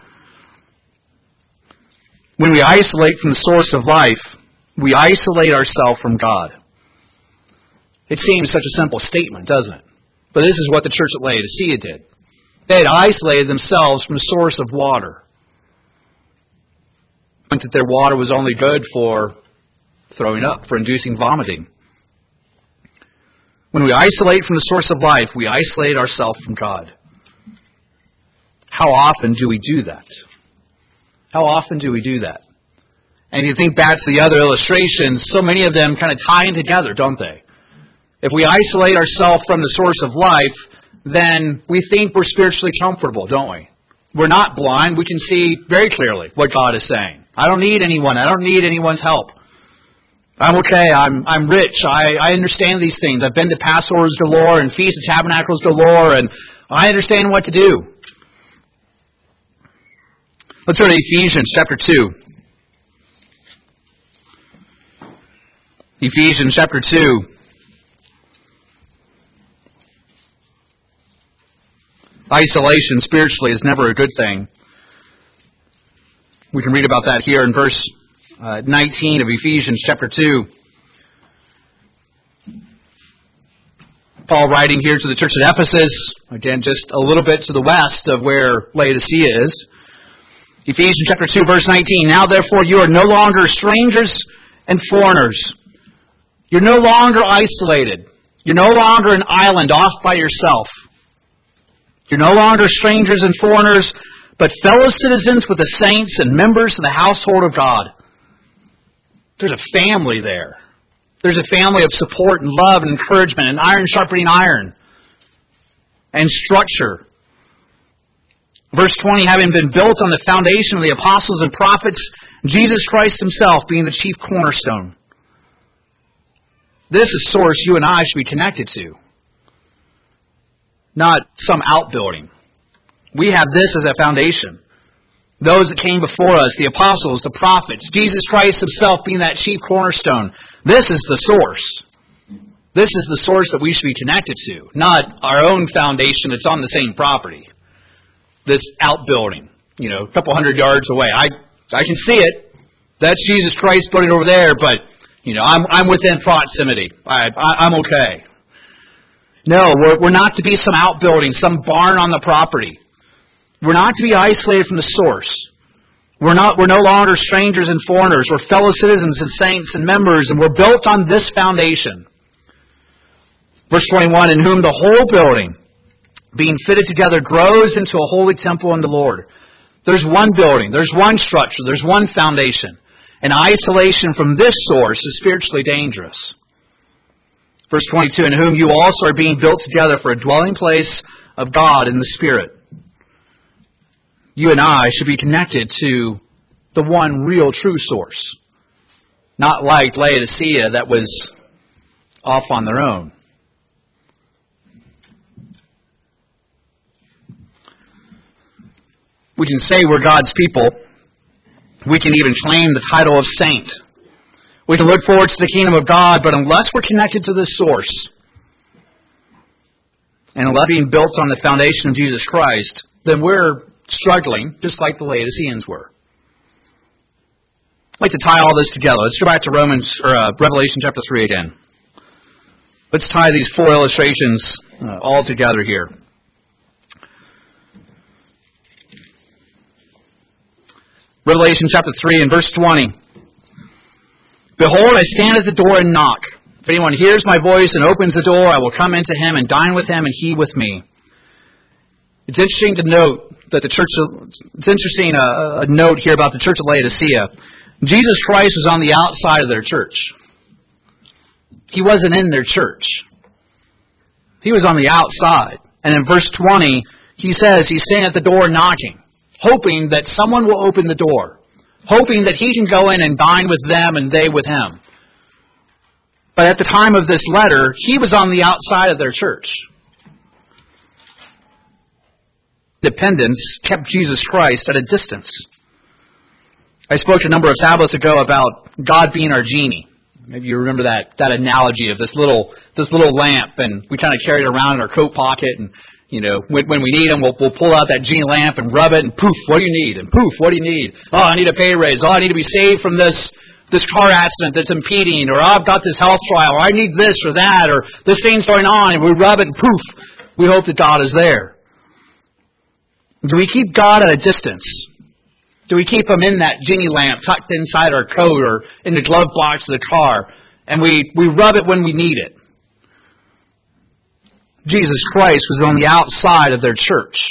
When we isolate from the source of life, we isolate ourselves from God. It seems such a simple statement, doesn't it? But this is what the church at Laodicea did. They had isolated themselves from the source of water. It meant that their water was only good for throwing up, for inducing vomiting. When we isolate from the source of life, we isolate ourselves from God. How often do we do that? How often do we do that? And you think back to the other illustrations, so many of them kind of tie in together, don't they? If we isolate ourselves from the source of life, then we think we're spiritually comfortable, don't we? We're not blind. We can see very clearly what God is saying. I don't need anyone. I don't need anyone's help. I'm okay. I'm I'm rich. I, I understand these things. I've been to Passovers galore and Feast of Tabernacles galore, and I understand what to do. Let's turn to Ephesians chapter two. Ephesians chapter two. Isolation spiritually is never a good thing. We can read about that here in verse uh, nineteen of Ephesians chapter two. Paul writing here to the church at Ephesus, again just a little bit to the west of where Laodicea is. Ephesians chapter two, verse nineteen. Now therefore you are no longer strangers and foreigners. You're no longer isolated. You're no longer an island off by yourself. You're no longer strangers and foreigners, but fellow citizens with the saints and members of the household of God. There's a family there. There's a family of support and love and encouragement and iron sharpening iron and structure. Verse twenty, having been built on the foundation of the apostles and prophets, Jesus Christ himself being the chief cornerstone. This is a source you and I should be connected to, not some outbuilding. We have this as a foundation. Those that came before us, the apostles, the prophets, Jesus Christ himself being that chief cornerstone. This is the source. This is the source that we should be connected to, not our own foundation that's on the same property. This outbuilding, you know, a couple hundred yards away. I I can see it. That's Jesus Christ putting it over there, but, you know, I'm I'm within proximity. I, I, I'm okay. No, we're, we're not to be some outbuilding, some barn on the property. We're not to be isolated from the source. We're not. We're no longer strangers and foreigners. We're fellow citizens and saints and members, and we're built on this foundation. Verse twenty-one, in whom the whole building, being fitted together, grows into a holy temple in the Lord. There's one building. There's one structure. There's one foundation. And isolation from this source is spiritually dangerous. Verse twenty-two, in whom you also are being built together for a dwelling place of God in the Spirit. You and I should be connected to the one real true source. Not like Laodicea that was off on their own. We can say we're God's people. We can even claim the title of saint. We can look forward to the kingdom of God, but unless we're connected to this source, and unless being built on the foundation of Jesus Christ, then we're struggling, just like the Laodiceans were. I'd like to tie all this together. Let's go back to Romans or uh, Revelation chapter three again. Let's tie these four illustrations uh, all together here. Revelation chapter three and verse twenty. Behold, I stand at the door and knock. If anyone hears my voice and opens the door, I will come into him and dine with him and he with me. It's interesting to note that the church, it's interesting uh, a note here about the church of Laodicea. Jesus Christ was on the outside of their church. He wasn't in their church. He was on the outside. And in verse twenty, he says he's standing at the door knocking, hoping that someone will open the door, hoping that he can go in and dine with them and they with him. But at the time of this letter, he was on the outside of their church. Dependence kept Jesus Christ at a distance. I spoke a number of Sabbaths ago about God being our genie. Maybe you remember that that analogy of this little this little lamp, and we kind of carry it around in our coat pocket, and you know when, when we need them, we'll, we'll pull out that genie lamp and rub it, and poof, what do you need? And poof, what do you need? Oh, I need a pay raise. Oh, I need to be saved from this this car accident that's impeding, or oh, I've got this health trial, or I need this or that, or this thing's going on, and we rub it, and poof, we hope that God is there. Do we keep God at a distance? Do we keep Him in that genie lamp tucked inside our coat or in the glove box of the car, and we, we rub it when we need it? Jesus Christ was on the outside of their church.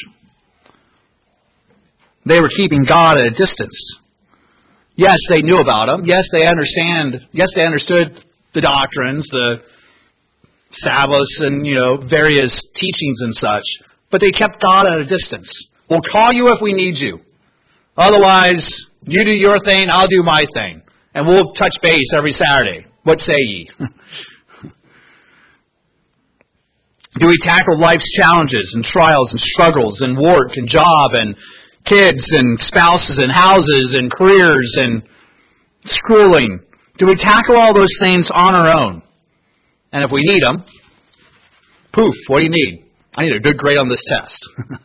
They were keeping God at a distance. Yes, they knew about Him. Yes, they understand. Yes, they understood the doctrines, the Sabbaths, and you know various teachings and such. But they kept God at a distance. We'll call you if we need you. Otherwise, you do your thing, I'll do my thing. And we'll touch base every Saturday. What say ye? Do we tackle life's challenges and trials and struggles and work and job and kids and spouses and houses and careers and schooling? Do we tackle all those things on our own? And if we need them, poof, what do you need? I need a good grade on this test.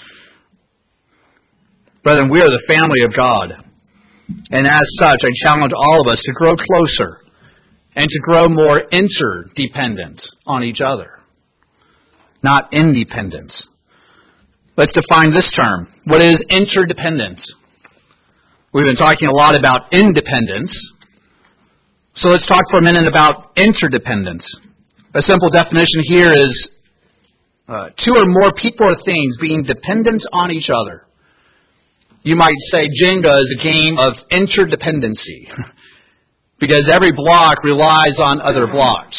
Brethren, we are the family of God. And as such, I challenge all of us to grow closer and to grow more interdependent on each other, not independent. Let's define this term. What is interdependent? We've been talking a lot about independence. So let's talk for a minute about interdependence. A simple definition here is uh, two or more people or things being dependent on each other. You might say Jenga is a game of interdependency because every block relies on other blocks.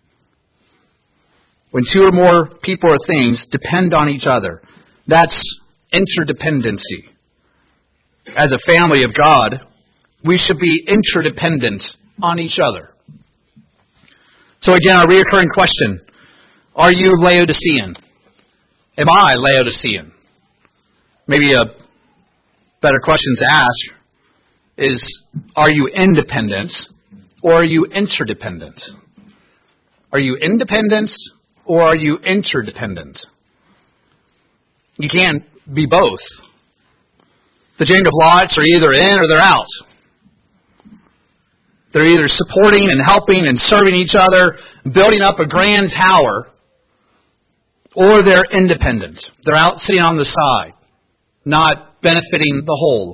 When two or more people or things depend on each other, that's interdependency. As a family of God, we should be interdependent on each other. So again, our recurring question, are you Laodicean? Am I Laodicean? Maybe a better question to ask is, are you independent or are you interdependent? Are you independent or are you interdependent? You can't be both. The Jenga blocks are either in or they're out. They're either supporting and helping and serving each other, building up a grand tower, or they're independent. They're out sitting on the side, not benefiting the whole.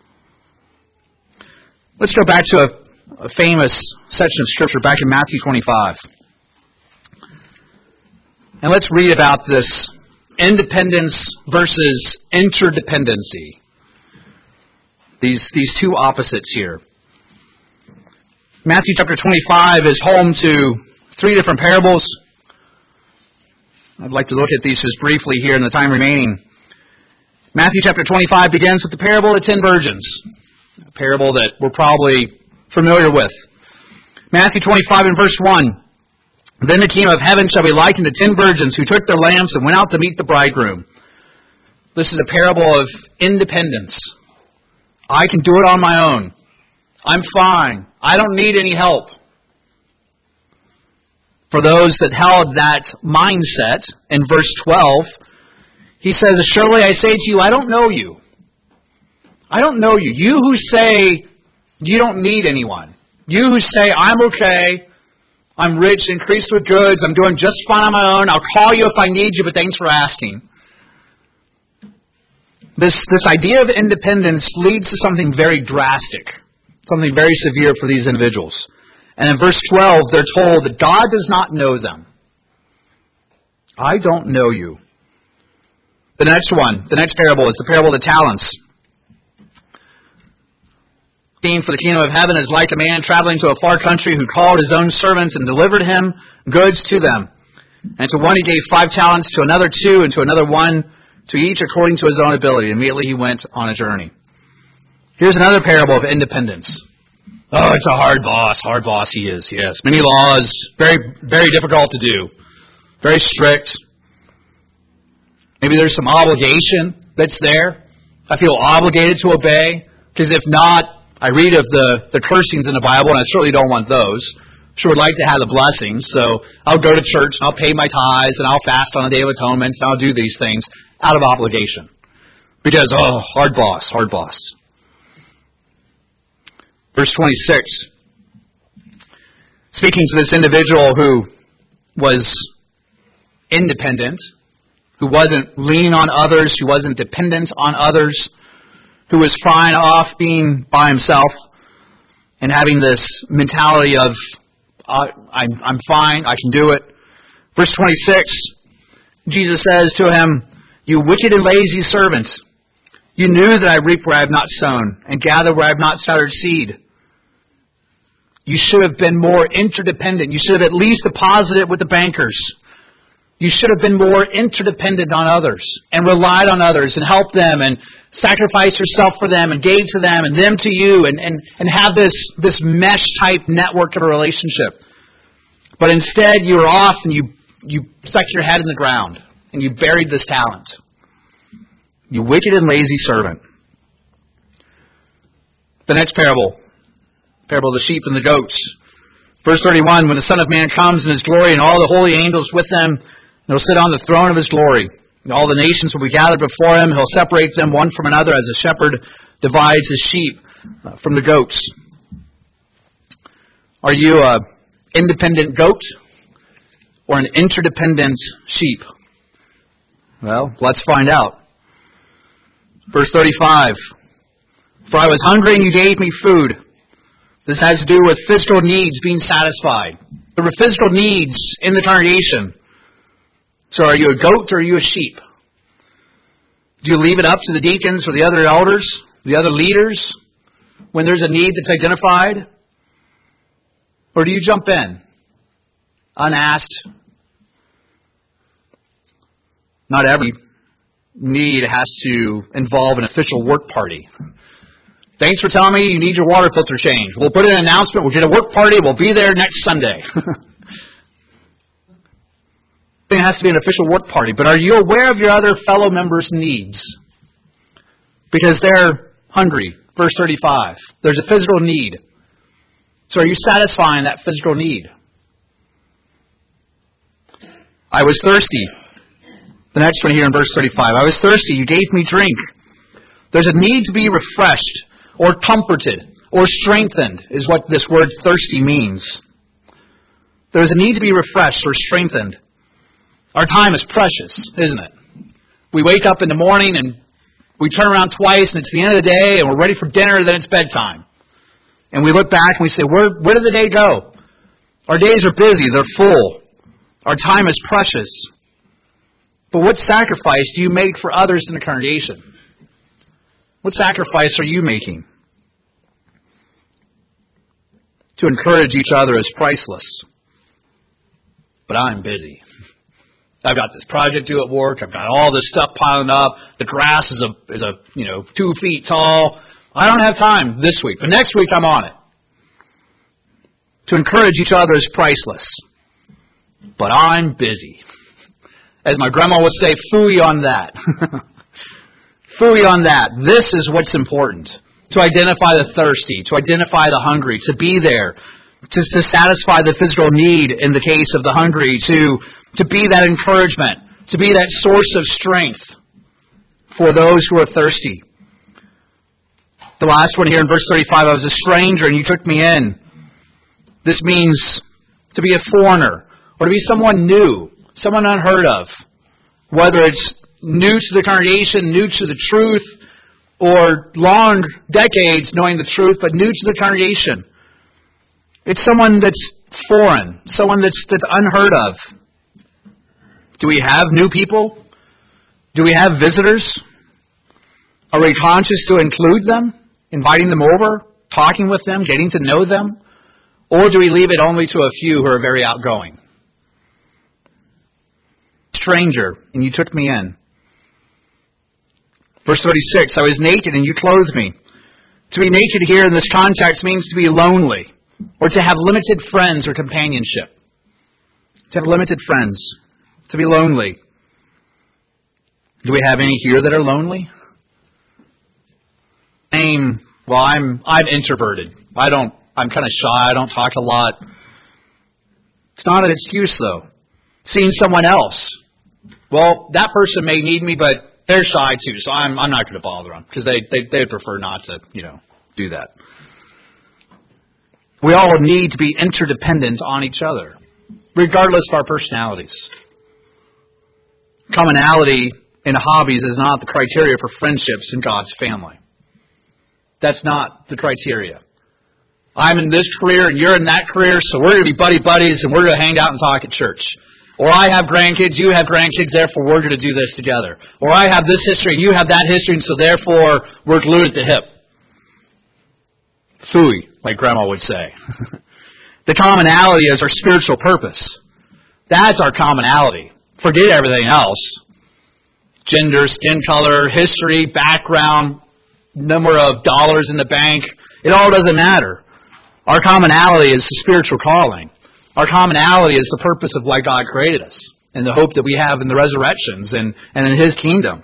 Let's go back to a, a famous section of Scripture back in Matthew twenty-five. And let's read about this independence versus interdependency. These, these two opposites here. Matthew chapter twenty-five is home to three different parables. I'd like to look at these just briefly here in the time remaining. Matthew chapter twenty-five begins with the parable of the ten virgins, a parable that we're probably familiar with. Matthew twenty-five and verse one, Then the kingdom of heaven shall be likened to ten virgins who took their lamps and went out to meet the bridegroom. This is a parable of independence. I can do it on my own. I'm fine. I don't need any help. For those that held that mindset, in verse twelve, he says, Surely I say to you, I don't know you. I don't know you. You who say You don't need anyone. You who say, I'm okay, I'm rich, increased with goods, I'm doing just fine on my own, I'll call you if I need you, but thanks for asking. This, this idea of independence leads to something very drastic, something very severe for these individuals. And in verse twelve, they're told that God does not know them. I don't know you. The next one, the next parable is the parable of the talents. For the kingdom of heaven is like a man traveling to a far country who called his own servants and delivered him goods to them. And to one he gave five talents, to another two, and to another one, to each according to his own ability. Immediately he went on a journey. Here's another parable of independence. Oh, it's a hard boss. Hard boss he is, yes. Many laws, very, very difficult to do. Very strict. Maybe there's some obligation that's there. I feel obligated to obey, because if not, I read of the, the cursings in the Bible, and I certainly don't want those. Sure would like to have the blessings, so I'll go to church, and I'll pay my tithes, and I'll fast on the Day of Atonement, and I'll do these things out of obligation. Because, oh, hard boss, hard boss. Verse twenty-six. Speaking to this individual who was independent, who wasn't leaning on others, who wasn't dependent on others, who was fine off being by himself and having this mentality of, uh, I'm, I'm fine, I can do it. Verse twenty-six, Jesus says to him, you wicked and lazy servant, you knew that I reap where I have not sown and gather where I have not scattered seed. You should have been more interdependent. You should have at least deposited with the bankers. You should have been more interdependent on others and relied on others and helped them and sacrificed yourself for them and gave to them and them to you and, and, and have this, this mesh-type network of a relationship. But instead, you were off and you, you stuck your head in the ground and you buried this talent. You wicked and lazy servant. The next parable, parable of the sheep and the goats. Verse thirty-one, when the Son of Man comes in His glory and all the holy angels with Him, He'll sit on the throne of His glory. And all the nations will be gathered before Him. He'll separate them one from another as a shepherd divides his sheep uh, from the goats. Are you an independent goat or an interdependent sheep? Well, let's find out. Verse thirty-five. For I was hungry and you gave me food. This has to do with physical needs being satisfied. There were physical needs in the congregation. So are you a goat or are you a sheep? Do you leave it up to the deacons or the other elders, the other leaders, when there's a need that's identified? Or do you jump in, unasked? Not every need has to involve an official work party. Thanks for telling me you need your water filter changed. We'll put in an announcement. We'll get a work party. We'll be there next Sunday. It has to be an official work party. But are you aware of your other fellow members' needs? Because they're hungry. Verse thirty-five. There's a physical need. So are you satisfying that physical need? I was thirsty. The next one here in verse thirty-five. I was thirsty. You gave me drink. There's a need to be refreshed or comforted or strengthened is what this word thirsty means. There's a need to be refreshed or strengthened. Our time is precious, isn't it? We wake up in the morning and we turn around twice and it's the end of the day and we're ready for dinner and then it's bedtime. And we look back and we say, where, where did the day go? Our days are busy, they're full. Our time is precious. But what sacrifice do you make for others in the congregation? What sacrifice are you making? To encourage each other is priceless. But I'm busy. I've got this project due at work. I've got all this stuff piling up. The grass is a is a you know two feet tall. I don't have time this week, but next week I'm on it. To encourage each other is priceless. But I'm busy. As my grandma would say, phooey on that. Phooey on that. This is what's important. To identify the thirsty, to identify the hungry, to be there, to, to satisfy the physical need in the case of the hungry, to, to be that encouragement, to be that source of strength for those who are thirsty. The last one here in verse thirty-five, I was a stranger and you took me in. This means to be a foreigner or to be someone new, someone unheard of. Whether it's new to the congregation, new to the truth, or long decades knowing the truth, but new to the congregation. It's someone that's foreign, someone that's, that's unheard of. Do we have new people? Do we have visitors? Are we conscious to include them, inviting them over, talking with them, getting to know them? Or do we leave it only to a few who are very outgoing? Stranger, and you took me in. Verse thirty-six, I was naked and you clothed me. To be naked here in this context means to be lonely, or to have limited friends or companionship. To have limited friends, to be lonely. Do we have any here that are lonely? I'm, well, I'm I'm introverted. I don't. I'm kind of shy. I don't talk a lot. It's not an excuse, though. Seeing someone else, well, that person may need me, but they're shy too, so I'm I'm not going to bother them because they they they prefer not to, you know, do that. We all need to be interdependent on each other, regardless of our personalities. Commonality in hobbies is not the criteria for friendships in God's family. That's not the criteria. I'm in this career and you're in that career, so we're going to be buddy-buddies and we're going to hang out and talk at church. Or I have grandkids, you have grandkids, therefore we're going to do this together. Or I have this history and you have that history, and so therefore we're glued at the hip. Phooey, like Grandma would say. The commonality is our spiritual purpose. That's our commonality. Forget everything else. Gender, skin color, history, background, number of dollars in the bank. It all doesn't matter. Our commonality is the spiritual calling. Our commonality is the purpose of why God created us and the hope that we have in the resurrections and, and in His kingdom.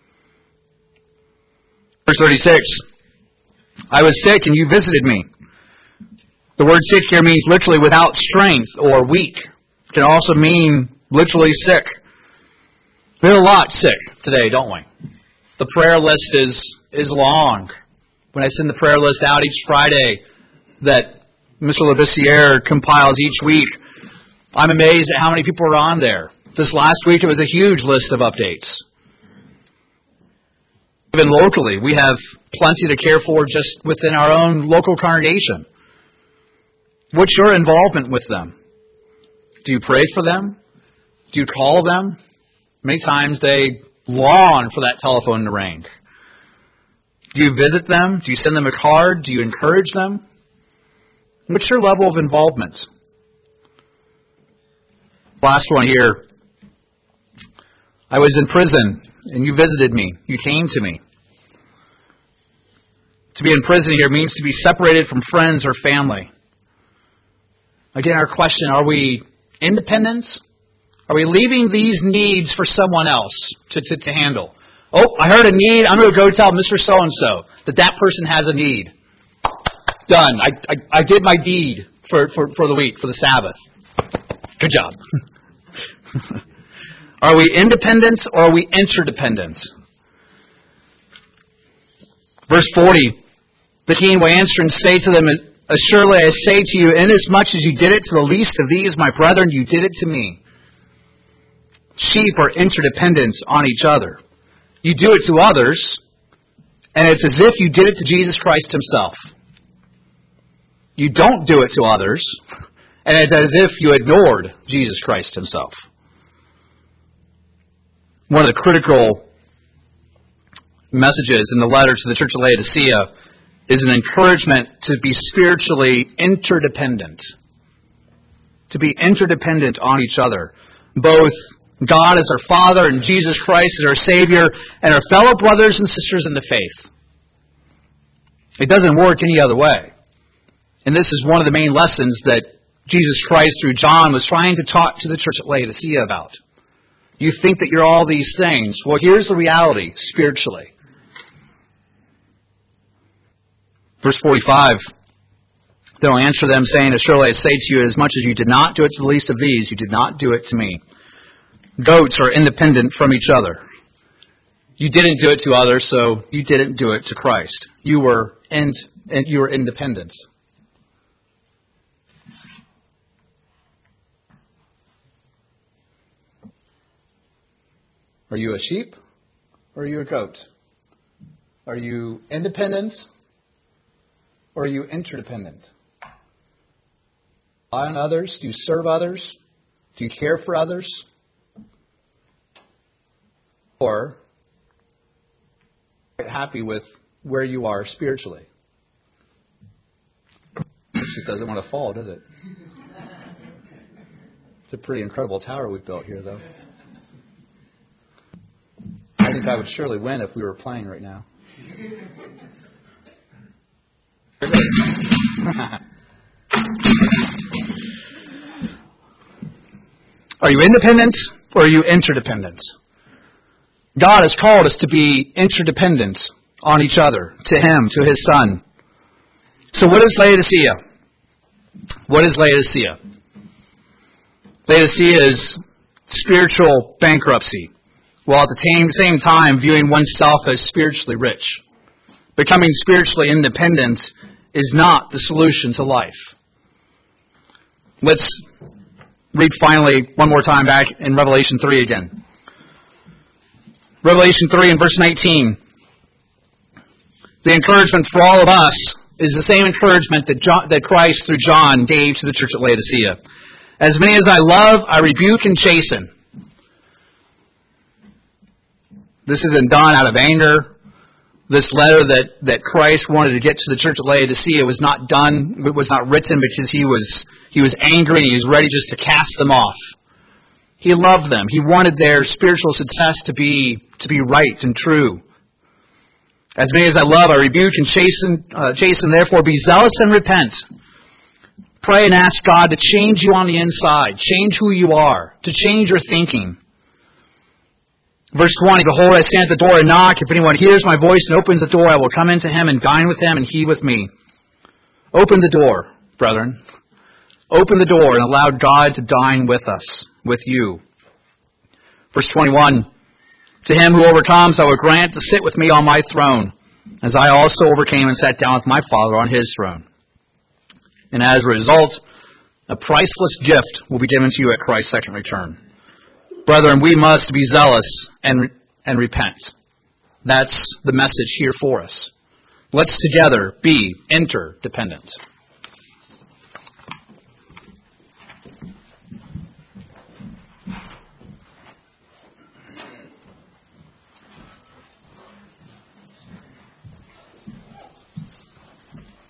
Verse thirty-six, I was sick and you visited me. The word sick here means literally without strength or weak. It can also mean literally sick. We're a lot sick today, don't we? The prayer list is, is long. When I send the prayer list out each Friday that Mister Labissiere compiles each week, I'm amazed at how many people are on there. This last week it was a huge list of updates. Even locally, we have plenty to care for just within our own local congregation. What's your involvement with them? Do you pray for them? Do you call them? Many times they long for that telephone to ring. Do you visit them? Do you send them a card? Do you encourage them? What's your level of involvement? Last one here. I was in prison and you visited me. You came to me. To be in prison here means to be separated from friends or family. Again, our question, are we independent? Are we leaving these needs for someone else to, to, to handle? Oh, I heard a need. I'm going to go tell Mister So-and-so that that person has a need. Done. I, I, I did my deed for, for, for the week, for the Sabbath. Good job. Are we independent or are we interdependent? Verse forty, the king will answer and say to them, assuredly I say to you, inasmuch as you did it to the least of these, my brethren, you did it to me. Sheep are interdependent on each other. You do it to others, and it's as if you did it to Jesus Christ Himself. You don't do it to others, and it's as if you ignored Jesus Christ Himself. One of the critical messages in the letter to the Church of Laodicea is an encouragement to be spiritually interdependent. To be interdependent on each other. Both God as our Father and Jesus Christ as our Savior and our fellow brothers and sisters in the faith. It doesn't work any other way. And this is one of the main lessons that Jesus Christ through John was trying to talk to the church at Laodicea about. You think that you're all these things. Well, here's the reality spiritually. Verse forty-five, they'll answer them saying, assuredly I say to you, as much as you did not do it to the least of these, you did not do it to me. Goats are independent from each other. You didn't do it to others, so you didn't do it to Christ. You were in, you were independent. Are you a sheep or are you a goat? Are you independent or are you interdependent? Rely on others? Do you serve others? Do you care for others? Or are you happy with where you are spiritually? It just doesn't want to fall, does it? It's a pretty incredible tower we've built here, though. I think I would surely win if we were playing right now. Are you independent or are you interdependent? God has called us to be interdependent on each other, to Him, to His Son. So what is Laodicea? What is Laodicea? Laodicea is spiritual bankruptcy, while at the same time viewing oneself as spiritually rich. Becoming spiritually independent is not the solution to life. Let's read finally one more time back in Revelation three again. Revelation three and verse nineteen. The encouragement for all of us is the same encouragement that John, that Christ through John gave to the church at Laodicea. As many as I love, I rebuke and chasten. This isn't done out of anger. This letter that, that Christ wanted to get to the church at Laodicea was not done, it was not written because he was he was angry and he was ready just to cast them off. He loved them. He wanted their spiritual success to be to be right and true. As many as I love, I rebuke and chasten, uh, chasten. Therefore, be zealous and repent. Pray and ask God to change you on the inside, change who you are, to change your thinking. Verse twenty, behold, I stand at the door and knock. If anyone hears my voice and opens the door, I will come into him and dine with him and he with me. Open the door, brethren. Open the door and allow God to dine with us, with you. Verse twenty-one, to him who overcomes, I will grant to sit with me on my throne, as I also overcame and sat down with my Father on his throne. And as a result, a priceless gift will be given to you at Christ's second return. Brethren, we must be zealous and and repent. That's the message here for us. Let's together be interdependent.